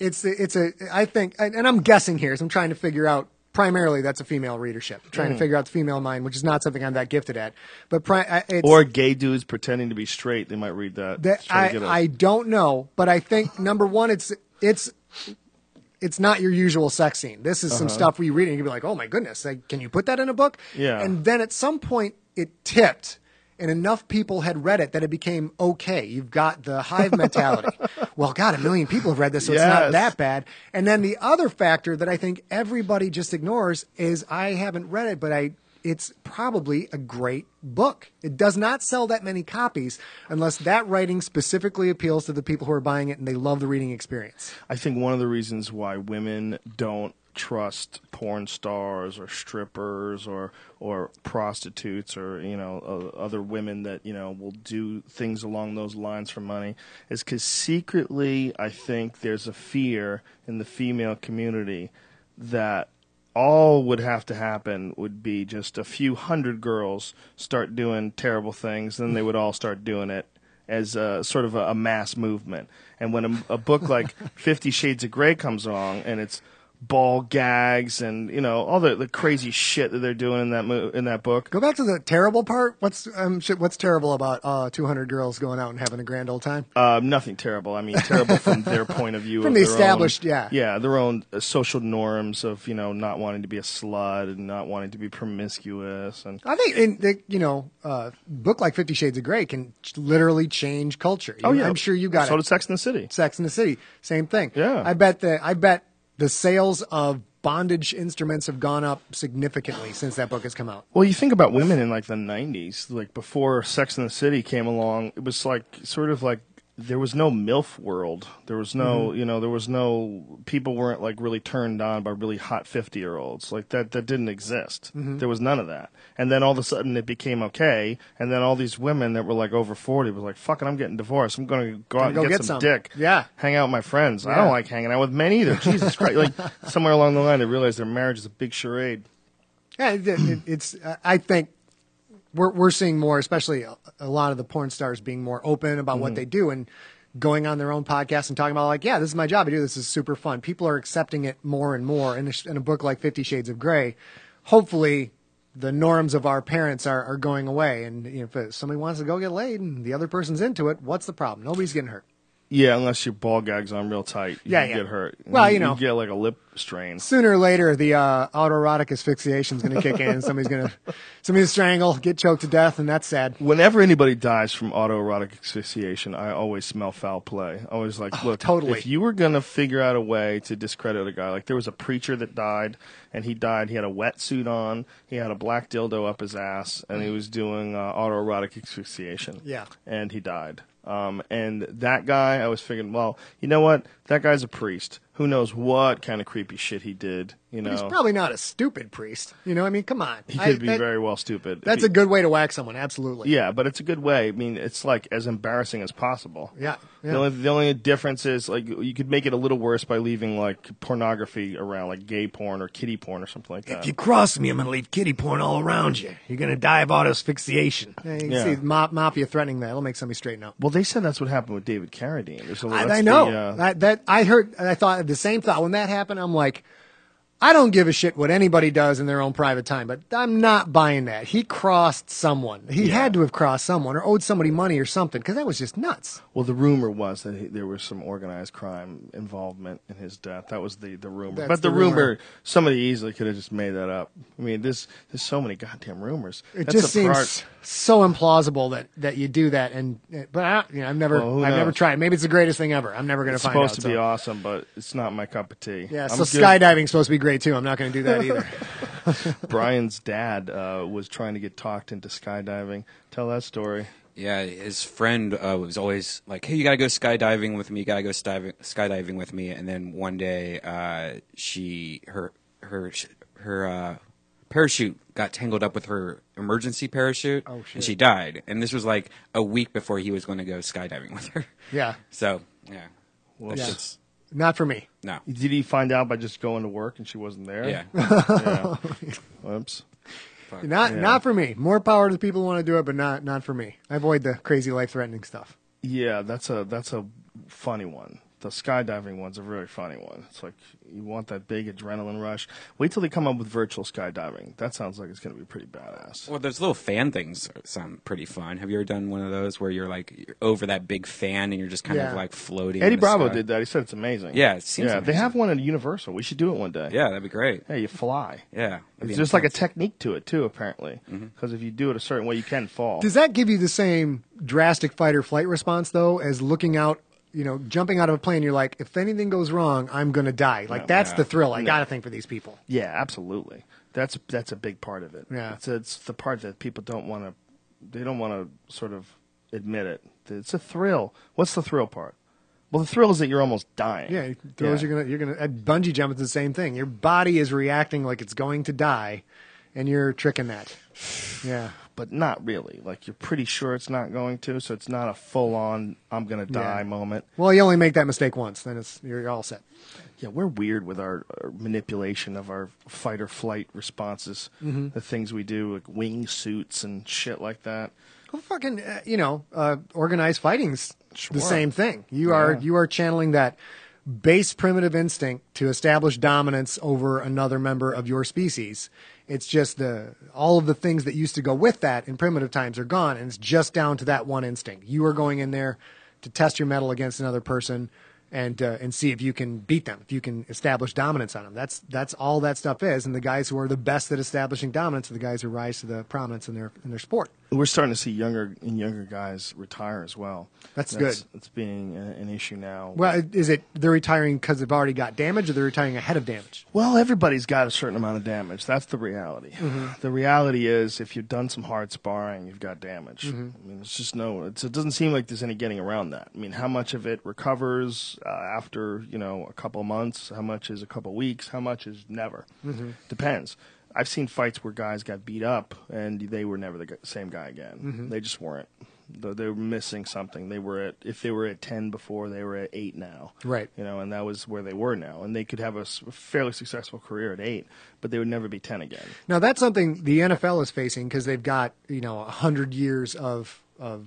I think, and I'm guessing here, so I'm trying to figure out. Primarily, that's a female readership. Trying to figure out the female mind, which is not something I'm that gifted at. But it's, or gay dudes pretending to be straight. They might read that. I don't know, but I think number one, it's not your usual sex scene. This is some stuff where you read it and you can be like, oh my goodness, can you put that in a book? Yeah. And then at some point it tipped. And enough people had read it that it became okay. You've got the hive mentality. Well, God, 1 million people have read this, so it's not that bad. And then the other factor that I think everybody just ignores is I haven't read it, but it's probably a great book. It does not sell that many copies unless that writing specifically appeals to the people who are buying it and they love the reading experience. I think one of the reasons why women don't trust porn stars or strippers or prostitutes or other women that will do things along those lines for money is because secretly I think there's a fear in the female community that all would have to happen would be just a few hundred girls start doing terrible things, then they would all start doing it as a sort of a mass movement. And when a book like 50 Shades of Grey comes along and it's ball gags and all the crazy shit that they're doing in that book. Go back to the terrible part. What's terrible about 200 girls going out and having a grand old time? Nothing terrible. I mean, terrible from their point of view. From the established, their own social norms of not wanting to be a slut and not wanting to be promiscuous. And I think book like 50 Shades of Grey can literally change culture. I'm sure you got it. So did Sex and the City. Sex and the City, same thing. Yeah, I bet the sales of bondage instruments have gone up significantly since that book has come out. Well, you think about women in like the 90s, like before Sex and the City came along, it was like sort of like there was no MILF world. There was no, there was no, people weren't like really turned on by really hot 50-year-olds. Like that didn't exist. There was none of that. And then all of a sudden it became okay. And then all these women that were like over 40 was like, fuck it, I'm getting divorced. I'm going to go out and get some dick. Yeah. Hang out with my friends. I don't like hanging out with men either. Jesus Christ. Like somewhere along the line they realized their marriage is a big charade. Yeah, it's. I think we're seeing more, especially a lot of the porn stars being more open about what they do and going on their own podcast and talking about like, yeah, this is my job. I do this. This is super fun. People are accepting it more and more. In a book like 50 Shades of Grey, hopefully the norms of our parents are going away. And if somebody wants to go get laid and the other person's into it, what's the problem? Nobody's getting hurt. Yeah, unless your ball gag's on real tight, you can get hurt. Well, you get like a lip strain. Sooner or later, the autoerotic asphyxiation is going to kick in. Somebody's going to strangle, get choked to death, and that's sad. Whenever anybody dies from autoerotic asphyxiation, I always smell foul play. I always like, look, totally. If you were going to figure out a way to discredit a guy, like there was a preacher that died, and he died, he had a wetsuit on, he had a black dildo up his ass, and he was doing autoerotic asphyxiation. Yeah. And he died. And that guy, I was figuring, well, you know what? That guy's a priest. Who knows what kind of creepy shit he did, But he's probably not a stupid priest. I mean, come on. He could be very well stupid. That's a good way to whack someone, absolutely. Yeah, but it's a good way. I mean, it's like as embarrassing as possible. Yeah. The only difference is like you could make it a little worse by leaving like pornography around, like gay porn or kiddie porn or something like that. If you cross me, I'm going to leave kitty porn all around you. You're going to die of asphyxiation. Yeah, you can see Mafia threatening that. It'll make somebody straighten up. Well, they said that's what happened with David Carradine. I know. I thought the same thought. When that happened, I'm like, I don't give a shit what anybody does in their own private time, but I'm not buying that. He crossed someone. He had to have crossed someone or owed somebody money or something because that was just nuts. Well, the rumor was that there was some organized crime involvement in his death. That was the rumor. That's but the rumor. Somebody easily could have just made that up. I mean, there's so many goddamn rumors. It just seems so implausible that you do that. But I've never tried. Maybe it's the greatest thing ever. I'm never going to find out. It's supposed to be awesome, but it's not my cup of tea. Yeah, so skydiving's supposed to be great too. I'm not going to do that either. Brian's dad was trying to get talked into skydiving. Tell that story. Yeah, his friend was always like, "Hey, you gotta go skydiving with me. You gotta go skydiving with me." And then one day, her parachute got tangled up with her emergency parachute, and she died. And this was like a week before he was going to go skydiving with her. Yeah. So yeah, Well, not for me. No. Did he find out by just going to work and she wasn't there? Yeah. Yeah. Whoops. Not for me. More power to the people who want to do it, but not for me. I avoid the crazy life-threatening stuff. Yeah, that's a funny one. The skydiving one's a very funny one. It's like you want that big adrenaline rush. Wait till they come up with virtual skydiving. That sounds like it's going to be pretty badass. Well, those little fan things sound pretty fun. Have you ever done one of those where you're over that big fan and you're just kind of like floating? Eddie in the Bravo sky? did that. He said it's amazing. Yeah, it seems amazing. They have one at Universal. We should do it one day. Yeah, that'd be great. Yeah, you fly. Yeah. There's like a technique to it too, apparently. Because if you do it a certain way, you can fall. Does that give you the same drastic fight or flight response though as looking out? Jumping out of a plane, you're like, if anything goes wrong, I'm going to die. Like, that's the thrill. I got to think for these people. Yeah, absolutely. That's a big part of it. Yeah. It's the part that people don't want to sort of admit it. It's a thrill. What's the thrill part? Well, the thrill is that you're almost dying. Yeah, you're gonna bungee jump is the same thing. Your body is reacting like it's going to die, and you're tricking that. Yeah. But not really. Like, you're pretty sure it's not going to, so it's not a full-on, I'm going to die moment. Well, you only make that mistake once, then you're all set. Yeah, we're weird with our manipulation of our fight or flight responses. The things we do, like wingsuits and shit like that. Well, fucking, organized fighting's the same thing. You are channeling that base primitive instinct to establish dominance over another member of your species. It's just all of the things that used to go with that in primitive times are gone, and it's just down to that one instinct. You are going in there to test your mettle against another person, and see if you can beat them, if you can establish dominance on them. That's all that stuff is. And the guys who are the best at establishing dominance are the guys who rise to the prominence in their sport. We're starting to see younger guys retire as well. That's good. It's being an issue now. Well, is it they're retiring because they've already got damage, or they're retiring ahead of damage? Well, everybody's got a certain amount of damage. That's the reality. The reality is, if you've done some hard sparring, you've got damage. I mean, it's just it doesn't seem like there's any getting around that. I mean, how much of it recovers after a couple of months? How much is a couple of weeks? How much is never? Depends. I've seen fights where guys got beat up and they were never the same guy again. They just weren't. They were missing something. If they were at 10 before, they were at 8 now. Right. And that was where they were now. And they could have a fairly successful career at 8, but they would never be 10 again. Now, that's something the NFL is facing because they've got 100 years of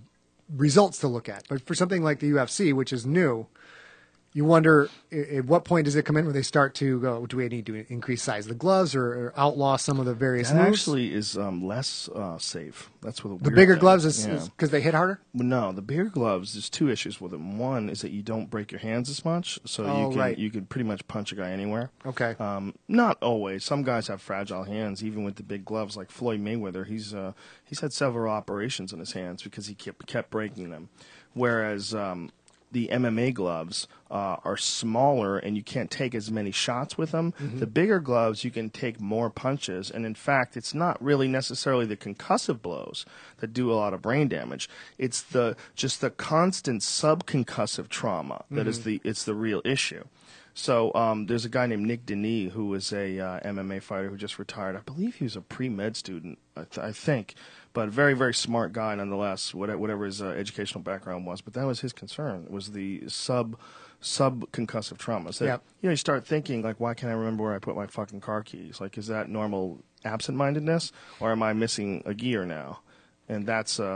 results to look at. But for something like the UFC, which is new, you wonder at what point does it come in where they start to go, do we need to increase size of the gloves or outlaw some of the various That moves? actually is less safe. That's what The bigger gloves is because they hit harder? No, the bigger gloves, there's two issues with them. One is that you don't break your hands as much, so you can pretty much punch a guy anywhere. Okay. Not always. Some guys have fragile hands, even with the big gloves, like Floyd Mayweather. He's had several operations in his hands because he kept breaking them. Whereas the MMA gloves are smaller and you can't take as many shots with them. The bigger gloves, you can take more punches. And in fact, it's not really necessarily the concussive blows that do a lot of brain damage. It's just the constant subconcussive trauma that is the real issue. So there's a guy named Nick Denis who was a MMA fighter who just retired. I believe he was a pre-med student, I think. But a very, very smart guy nonetheless, whatever his educational background was. But that was his concern, was the subconcussive trauma. So, you start thinking, like, why can't I remember where I put my fucking car keys? Like, is that normal absent-mindedness, or am I missing a gear now? And that's a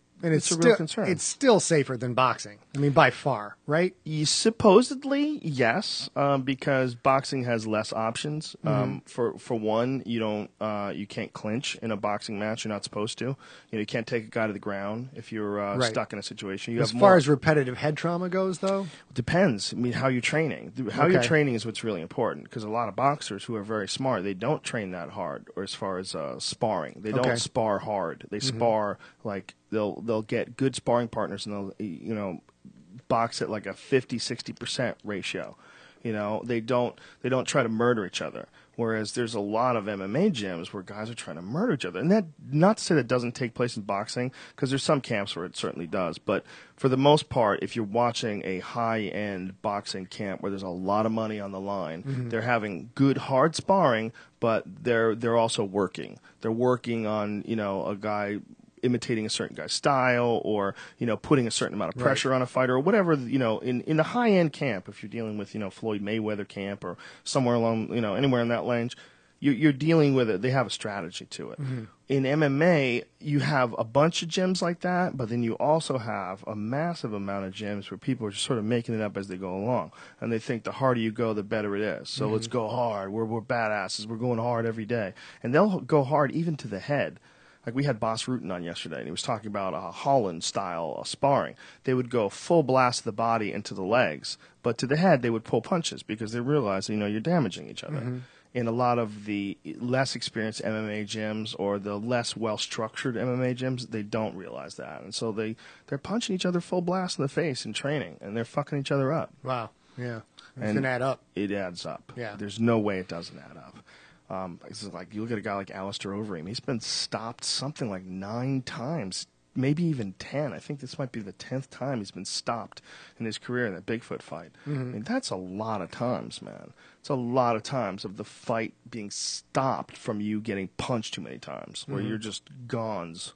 real concern. It's still safer than boxing. I mean, by far, right? Supposedly, yes, because boxing has less options. For one, you can't clinch in a boxing match. You're not supposed to. You can't take a guy to the ground if you're stuck in a situation. As far as repetitive head trauma goes, though, it depends. I mean, how you're training. How you're training is what's really important. Because a lot of boxers who are very smart, they don't train that hard. Or as far as sparring, they don't spar hard. They spar like they'll get good sparring partners and they'll box at like a 50-60% ratio. They don't try to murder each other. Whereas there's a lot of MMA gyms where guys are trying to murder each other. And that, not to say that doesn't take place in boxing, because there's some camps where it certainly does. But for the most part, if you're watching a high-end boxing camp where there's a lot of money on the line, they're having good, hard sparring, but they're also working. They're working on, a guy imitating a certain guy's style, or putting a certain amount of pressure on a fighter, or whatever. In the high end camp, if you're dealing with Floyd Mayweather camp or somewhere along anywhere in that range, you're dealing with it. They have a strategy to it. In MMA, you have a bunch of gyms like that, but then you also have a massive amount of gyms where people are just sort of making it up as they go along, and they think the harder you go, the better it is. So let's go hard. We're badasses. We're going hard every day, and they'll go hard even to the head. Like we had Bas Rutten on yesterday, and he was talking about a Holland-style sparring. They would go full blast to the body and to the legs, but to the head they would pull punches because they realize, you're damaging each other. In a lot of the less experienced MMA gyms or the less well-structured MMA gyms, they don't realize that. And so they're punching each other full blast in the face in training, and they're fucking each other up. Wow. Yeah. It's going to add up. It adds up. Yeah. There's no way it doesn't add up. It's like you look at a guy like Alistair Overeem. He's been stopped something like 9 times, maybe even 10. I think this might be the 10th time he's been stopped in his career in that Bigfoot fight. I mean, that's a lot of times, man. It's a lot of times of the fight being stopped from you getting punched too many times, where you're just gones.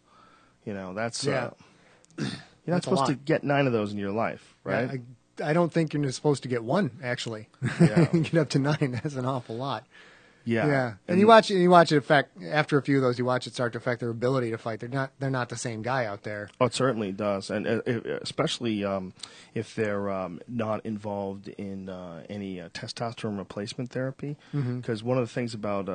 That's you're not supposed to get 9 of those in your life, right? I don't think you're supposed to get 1, actually. Yeah. Get up to 9. That's an awful lot. Yeah. And you watch it affect, after a few of those, you watch it start to affect their ability to fight. They're not the same guy out there. Oh, it certainly does, and especially if they're not involved in any testosterone replacement therapy. Because one of the things about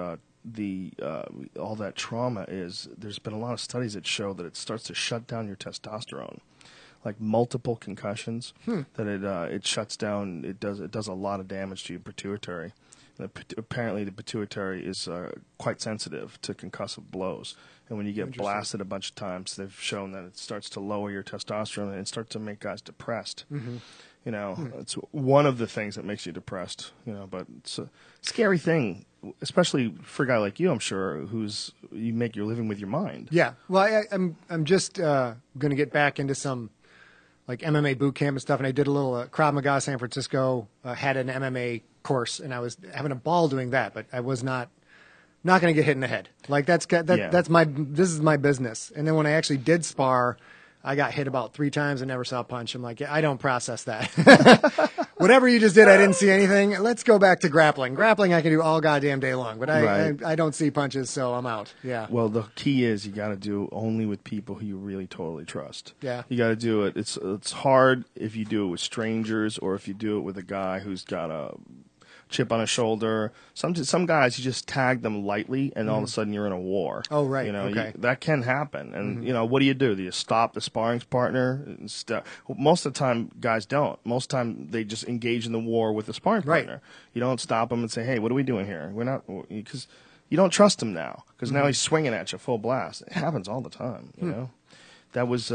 all that trauma is there's been a lot of studies that show that it starts to shut down your testosterone. like multiple concussions, that it shuts down. It does a lot of damage to your pituitary. Apparently, the pituitary is quite sensitive to concussive blows, and when you get blasted a bunch of times, they've shown that it starts to lower your testosterone and starts to make guys depressed. You know, it's one of the things that makes you depressed. You know, but it's a scary thing, especially for a guy like you, I'm sure, you make your living with your mind. Yeah. Well, I'm just going to get back into some like MMA boot camp and stuff, and I did a little Krav Maga San Francisco, had an MMA course, and I was having a ball doing that, but I was not going to get hit in the head. Like this is my business. And then when I actually did spar, I got hit about 3 times and never saw a punch. I'm like, I don't process that. Whatever you just did, I didn't see anything. Let's go back to grappling. Grappling I can do all goddamn day long, but I don't see punches, so I'm out. Yeah. Well, the key is you got to do only with people who you really totally trust. Yeah. You got to do it. It's hard if you do it with strangers or if you do it with a guy who's got a chip on his shoulder. Some guys, you just tag them lightly, and all of a sudden you're in a war. Oh, right. You know, okay. that can happen. And, you know, what do? Do you stop the sparring partner? Most of the time, guys don't. Most of the time, they just engage in the war with the sparring partner. Right. You don't stop them and say, hey, what are we doing here? We're not, because you don't trust him now, because now he's swinging at you full blast. It happens all the time, you know? That was...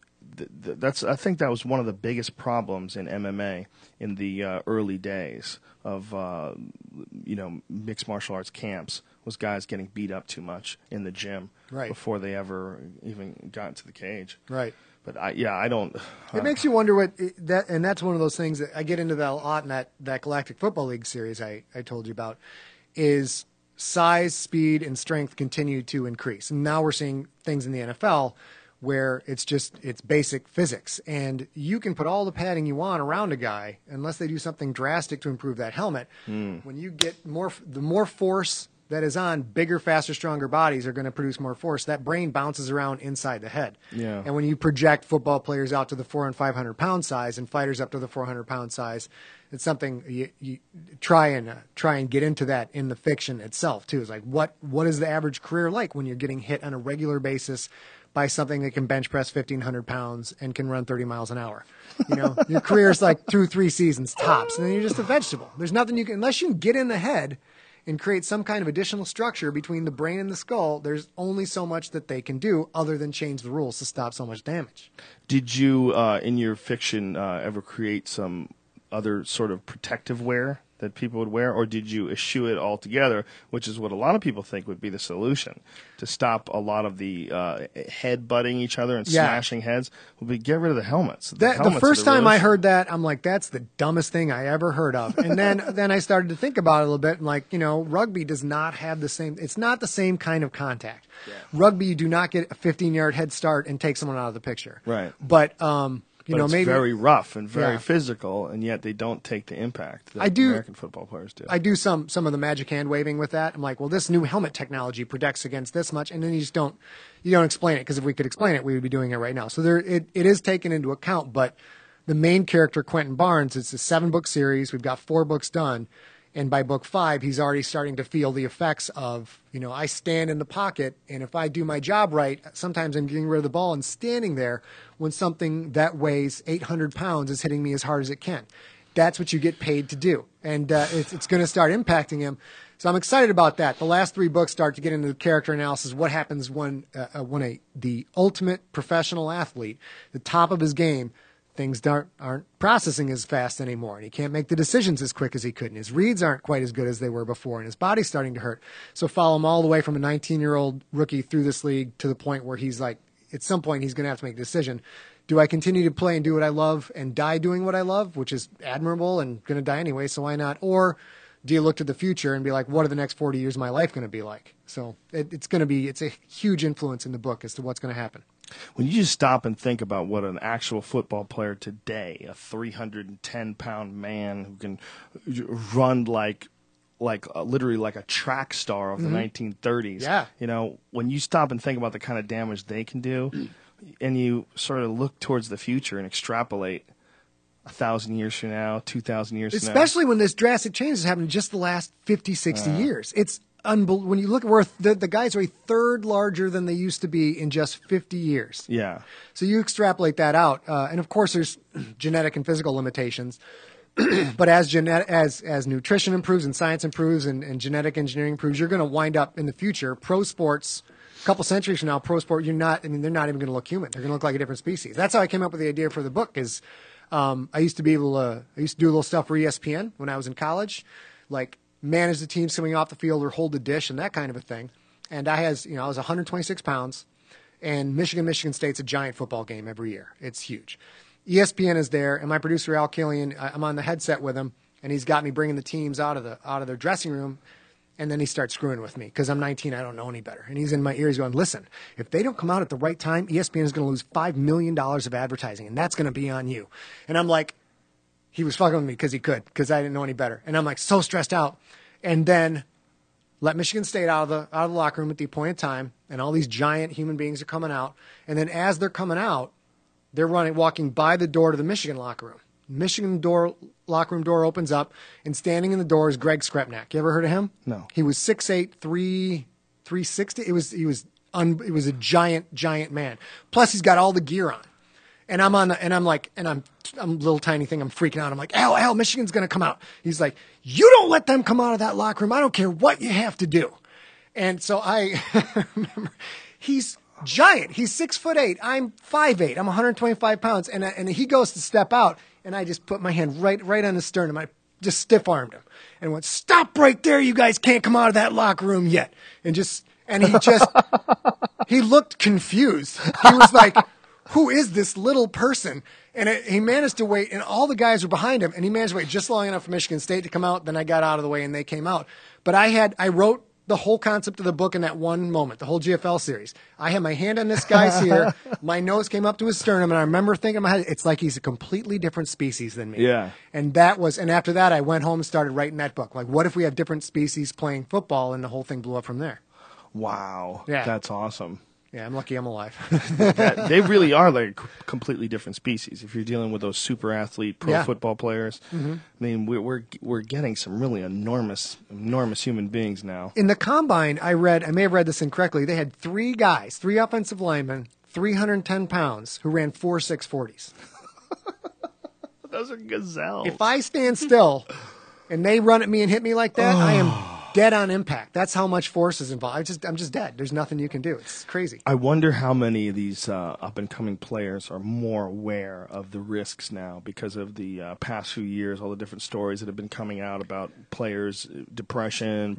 I think that was one of the biggest problems in MMA in the early days of mixed martial arts camps, was guys getting beat up too much in the gym before they ever even got into the cage. Right. But I don't. It makes you wonder and that's one of those things that I get into that a lot in that Galactic Football League series I told you about, is size, speed, and strength continue to increase. And now we're seeing things in the NFL where it's basic physics, and you can put all the padding you want around a guy unless they do something drastic to improve that helmet. When you get the more force that is on bigger, faster, stronger bodies are going to produce more force. That brain bounces around inside the head. Yeah. And when you project football players out to the 400 and 500 pound size and fighters up to the 400 pound size, it's something you try and get into that in the fiction itself too. It's like what is the average career like when you're getting hit on a regular basis by something that can bench press 1,500 pounds and can run 30 miles an hour? You know, your career is like 2-3 seasons tops, and then you're just a vegetable. There's nothing unless you can get in the head and create some kind of additional structure between the brain and the skull. There's only so much that they can do other than change the rules to stop so much damage. Did you, in your fiction, ever create some other sort of protective wear that people would wear, or did you eschew it altogether, which is what a lot of people think would be the solution to stop a lot of the head butting each other and smashing heads? Would be get rid of the helmets. The first time I heard that, I'm like, that's the dumbest thing I ever heard of. And then I started to think about it a little bit, and like, you know, rugby does not have the same. It's not the same kind of contact. Yeah. Rugby, you do not get a 15-yard head start and take someone out of the picture. Right. But it's very rough and very physical, and yet they don't take the impact that American football players do. I do some of the magic hand waving with that. I'm like, well, this new helmet technology protects against this much, and then you don't explain it, because if we could explain it, we would be doing it right now. So it is taken into account, but the main character, Quentin Barnes, it's a 7-book series. We've got 4 books done. And by book 5, he's already starting to feel the effects of, you know, I stand in the pocket, and if I do my job right, sometimes I'm getting rid of the ball and standing there when something that weighs 800 pounds is hitting me as hard as it can. That's what you get paid to do. And it's going to start impacting him. So I'm excited about that. The last 3 books start to get into the character analysis. What happens when the ultimate professional athlete, the top of his game, things aren't processing as fast anymore, and he can't make the decisions as quick as he could, and his reads aren't quite as good as they were before, and his body's starting to hurt. So follow him all the way from a 19-year-old rookie through this league to the point where he's like, at some point he's going to have to make a decision. Do I continue to play and do what I love and die doing what I love, which is admirable and going to die anyway, so why not? Or do you look to the future and be like, what are the next 40 years of my life going to be like? So it's a huge influence in the book as to what's going to happen. When you just stop and think about what an actual football player today, a 310-pound man who can run like literally like a track star of the 1930s. Yeah. You know, when you stop and think about the kind of damage they can do, and you sort of look towards the future and extrapolate 1,000 years from now, 2,000 years from now. Especially when this drastic change has happened in just the last 50, 60 years. when you look at where the guys are a third larger than they used to be in just 50 years. Yeah. So you extrapolate that out, and of course there's genetic and physical limitations. But as nutrition improves and science improves and genetic engineering improves, you're going to wind up in the future pro sports. A couple centuries from now, pro sport, they're not even going to look human. They're going to look like a different species. That's how I came up with the idea for the book. Is I used to do a little stuff for ESPN when I was in college, like manage the teams coming off the field or hold the dish and that kind of a thing. And I was 126 pounds, and Michigan State's a giant football game every year. It's huge. ESPN is there, and my producer Al Killian, I'm on the headset with him, and he's got me bringing the teams out of their dressing room, and then he starts screwing with me because I'm 19, I don't know any better. And he's in my ear, he's going, listen, if they don't come out at the right time, ESPN is going to lose $5 million of advertising, and that's going to be on you. And I'm like, he was fucking with me because he could, because I didn't know any better. And I'm like so stressed out. And then let Michigan State out of the locker room at the appointed time, and all these giant human beings are coming out. And then as they're coming out, they're walking by the door to the Michigan locker room. Michigan locker room door opens up, and standing in the door is Greg Skrepnak. You ever heard of him? No. He was 6'8", 360. It was a giant man. Plus he's got all the gear on. And I'm a little tiny thing. I'm freaking out. I'm like, Al, Michigan's going to come out. He's like, you don't let them come out of that locker room. I don't care what you have to do. And so I remember he's giant. He's 6'8". I'm 5'8". I'm 125 pounds. And he goes to step out, and I just put my hand right on his sternum. I just stiff armed him and went, stop right there. You guys can't come out of that locker room yet. And he looked confused. He was like, who is this little person? And he managed to wait, and all the guys were behind him, and he managed to wait just long enough for Michigan State to come out. Then I got out of the way, and they came out. But I wrote the whole concept of the book in that one moment, the whole GFL series. I had my hand on this guy's here. My nose came up to his sternum, and I remember thinking in my head, it's like he's a completely different species than me. Yeah. And after that, I went home and started writing that book. Like, what if we have different species playing football, and the whole thing blew up from there. Wow. Yeah. That's awesome. Yeah, I'm lucky I'm alive. They really are like completely different species. If you're dealing with those super athlete pro football players, I mean, we're getting some really enormous human beings now. In the combine, I may have read this incorrectly. They had three offensive linemen, 310 pounds, who ran 4.6 40s. Those are gazelles. If I stand still and they run at me and hit me like that, I am dead on impact. That's how much force is involved. I'm just dead. There's nothing you can do. It's crazy. I wonder how many of these up-and-coming players are more aware of the risks now because of the past few years, all the different stories that have been coming out about players' depression,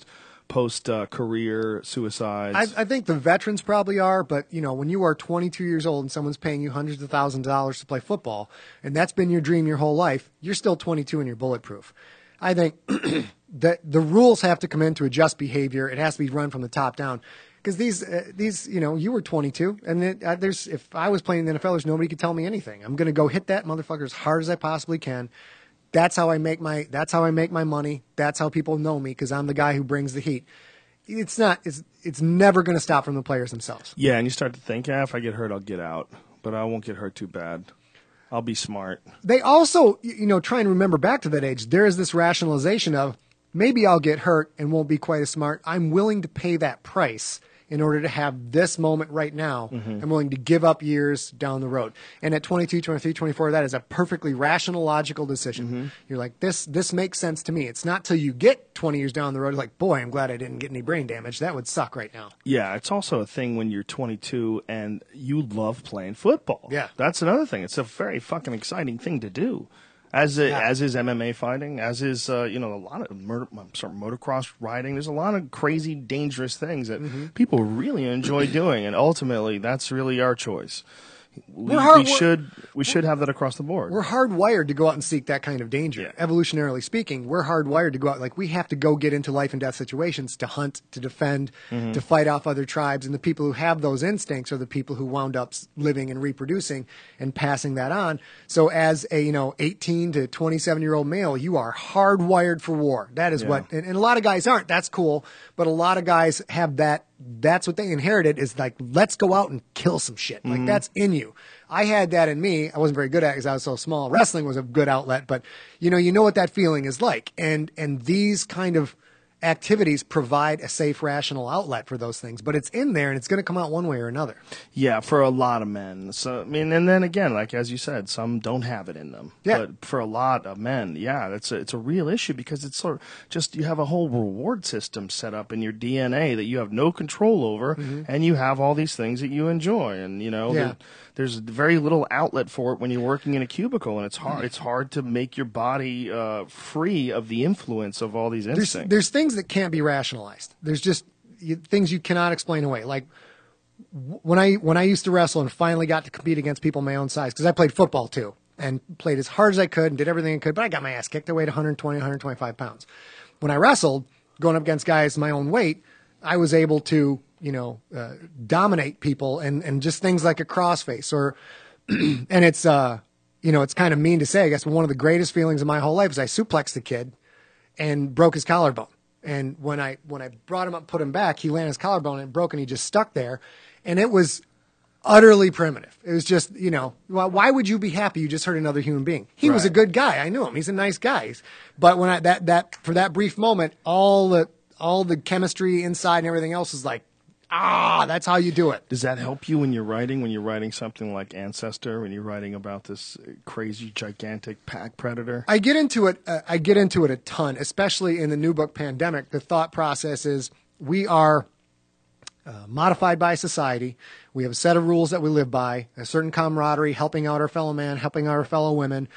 post-career suicides. I think the veterans probably are, but when you are 22 years old and someone's paying you hundreds of thousands of dollars to play football, and that's been your dream your whole life, you're still 22 and you're bulletproof. I think that the rules have to come in to adjust behavior. It has to be run from the top down. Because these, you were 22, and if I was playing in the NFL, there's nobody could tell me anything. I'm going to go hit that motherfucker as hard as I possibly can. That's how I make my money. That's how people know me, because I'm the guy who brings the heat. It's never going to stop from the players themselves. Yeah, and you start to think, if I get hurt, I'll get out, but I won't get hurt too bad. I'll be smart. They also, try and remember back to that age. There is this rationalization of maybe I'll get hurt and won't be quite as smart. I'm willing to pay that price in order to have this moment right now. I'm willing to give up years down the road. And at 22, 23, 24, that is a perfectly rational, logical decision. You're like, this makes sense to me. It's not till you get 20 years down the road, like, boy, I'm glad I didn't get any brain damage. That would suck right now. Yeah, it's also a thing when you're 22 and you love playing football. Yeah. That's another thing. It's a very fucking exciting thing to do. As is MMA fighting, as is a lot of motocross riding. There's a lot of crazy, dangerous things that people really enjoy doing, and ultimately, that's really our choice. We should have that across the board. We're hardwired to go out and seek that kind of danger. Yeah. Evolutionarily speaking, we're hardwired to go out. Like, we have to go get into life and death situations to hunt, to defend, to fight off other tribes. And the people who have those instincts are the people who wound up living and reproducing and passing that on. So as a 18 to 27-year-old male, you are hardwired for war. That is what, and a lot of guys aren't. That's cool. But a lot of guys have that. That's what they inherited, is like, let's go out and kill some shit. Like, that's in you. I had that in me. I wasn't very good at it because I was so small. Wrestling was a good outlet, but you know what that feeling is like. And these kind of activities provide a safe, rational outlet for those things. But it's in there, and it's going to come out one way or another. Yeah, for a lot of men. So I mean, and then again, like as you said, some don't have it in them. Yeah. But for a lot of men, yeah, it's a real issue because it's sort of just you have a whole reward system set up in your DNA that you have no control over, and you have all these things that you enjoy, and there's very little outlet for it when you're working in a cubicle, and it's hard. It's hard to make your body free of the influence of all these instincts. There's things that can't be rationalized. There's just things you cannot explain away. Like when I used to wrestle and finally got to compete against people my own size, because I played football too and played as hard as I could and did everything I could, but I got my ass kicked. I weighed 120, 125 pounds. When I wrestled, going up against guys my own weight, I was able to dominate people and just things like a crossface or and it's it's kind of mean to say, I guess, but one of the greatest feelings of my whole life is I suplexed a kid and broke his collarbone. And when I brought him up, put him back, he landed his collarbone and it broke, and he just stuck there. And it was utterly primitive. It was just, why would you be happy you just hurt another human being? He was a good guy. I knew him. He's a nice guy. But when for that brief moment, all the chemistry inside and everything else is like, that's how you do it. Does that help you when you're writing something like Ancestor, when you're writing about this crazy, gigantic pack predator? I get into it a ton, especially in the new book, Pandemic. The thought process is we are modified by society. We have a set of rules that we live by, a certain camaraderie, helping out our fellow man, helping out our fellow women.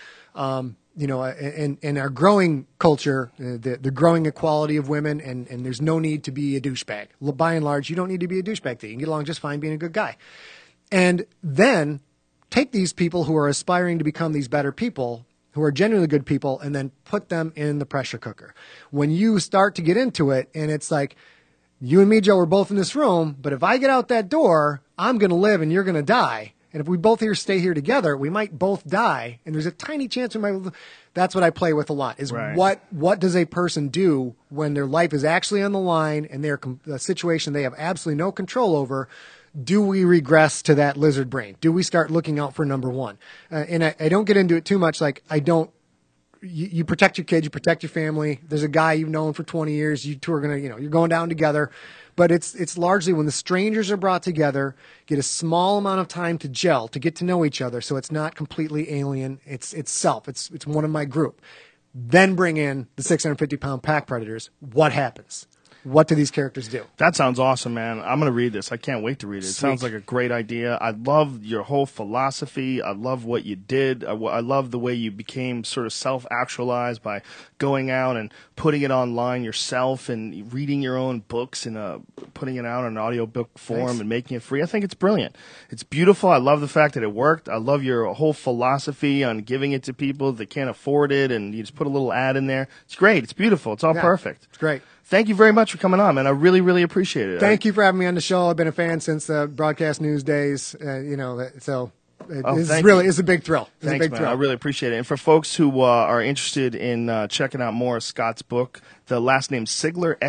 In our growing culture, the growing equality of women, and there's no need to be a douchebag. By and large, you don't need to be a douchebag. You can get along just fine being a good guy. And then take these people who are aspiring to become these better people, who are genuinely good people, and then put them in the pressure cooker. When you start to get into it, and it's like, you and me, Joe, we're both in this room, but if I get out that door, I'm going to live and you're going to die. And if we both stay here together, we might both die. And there's a tiny chance we might. That's what I play with a lot. Is what does a person do when their life is actually on the line and they're a situation they have absolutely no control over? Do we regress to that lizard brain? Do we start looking out for number one? And I don't get into it too much. Like I don't. You protect your kids, you protect your family. There's a guy you've known for 20 years. You two are gonna, you're going down together. But it's largely when the strangers are brought together, get a small amount of time to gel, to get to know each other, so it's not completely alien. It's self. It's one of my group. Then bring in the 650-pound pack predators. What happens? What do these characters do? That sounds awesome, man. I'm going to read this. I can't wait to read it. It sounds like a great idea. I love your whole philosophy. I love what you did. I love the way you became sort of self-actualized by going out and putting it online yourself and reading your own books and putting it out in an audiobook form and making it free. I think it's brilliant. It's beautiful. I love the fact that it worked. I love your whole philosophy on giving it to people that can't afford it, and you just put a little ad in there. It's great. It's beautiful. It's all perfect. It's great. Thank you very much for coming on, man. I really, really appreciate it. Thank you for having me on the show. I've been a fan since the broadcast news days. So it's a big thrill. Thanks, man. I really appreciate it. And for folks who are interested in checking out more of Scott's book, the last name Sigler,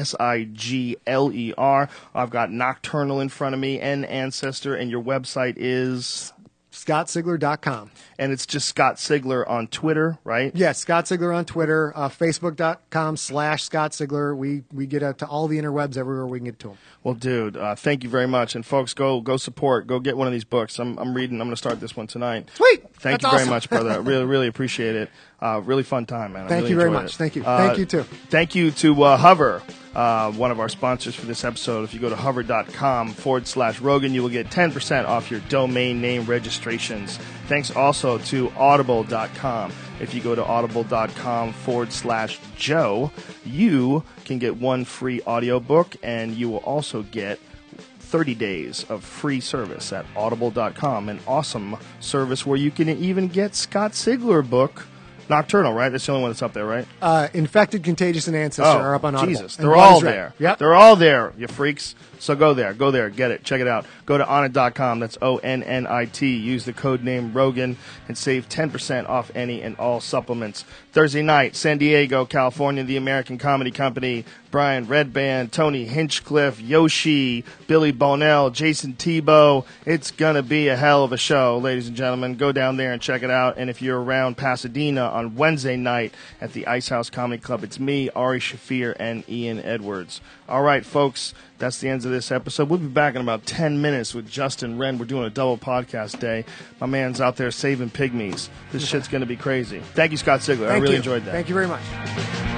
Sigler. I've got Nocturnal in front of me and Ancestor, and your website is ScottSigler.com. And it's just Scott Sigler on Twitter, right? Yes, Scott Sigler on Twitter, Facebook.com/Scott Sigler. We get out to all the interwebs everywhere we can get to them. Well, dude, thank you very much. And folks, go support. Go get one of these books. I'm reading. I'm going to start this one tonight. Sweet. Thank you very much, brother. I really, really appreciate it. Really fun time, man. Thank you very much. Thank you. Thank you, too. Thank you to Hover, one of our sponsors for this episode. If you go to hover.com/Rogan, you will get 10% off your domain name registrations. Thanks also to audible.com. If you go to audible.com/Joe, you can get one free audiobook, and you will also get 30 days of free service at audible.com, an awesome service where you can even get Scott Sigler book, Nocturnal, right? That's the only one that's up there, right? Infected, Contagious, and Ancestor are up on Audible. Jesus, they're all there. Yep. They're all there, you freaks. So go there, get it, check it out. Go to onnit.com, that's ONNIT. Use the code name Rogan and save 10% off any and all supplements. Thursday night, San Diego, California, the American Comedy Company, Brian Redband, Tony Hinchcliffe, Yoshi, Billy Bonnell, Jason Tebow. It's going to be a hell of a show, ladies and gentlemen. Go down there and check it out. And if you're around Pasadena on Wednesday night at the Ice House Comedy Club, it's me, Ari Shaffir, and Ian Edwards. All right, folks, that's the end of this episode. We'll be back in about 10 minutes with Justin Wren. We're doing a double podcast day. My man's out there saving pygmies. This shit's going to be crazy. Thank you, Scott Sigler. I really enjoyed that. Thank you very much.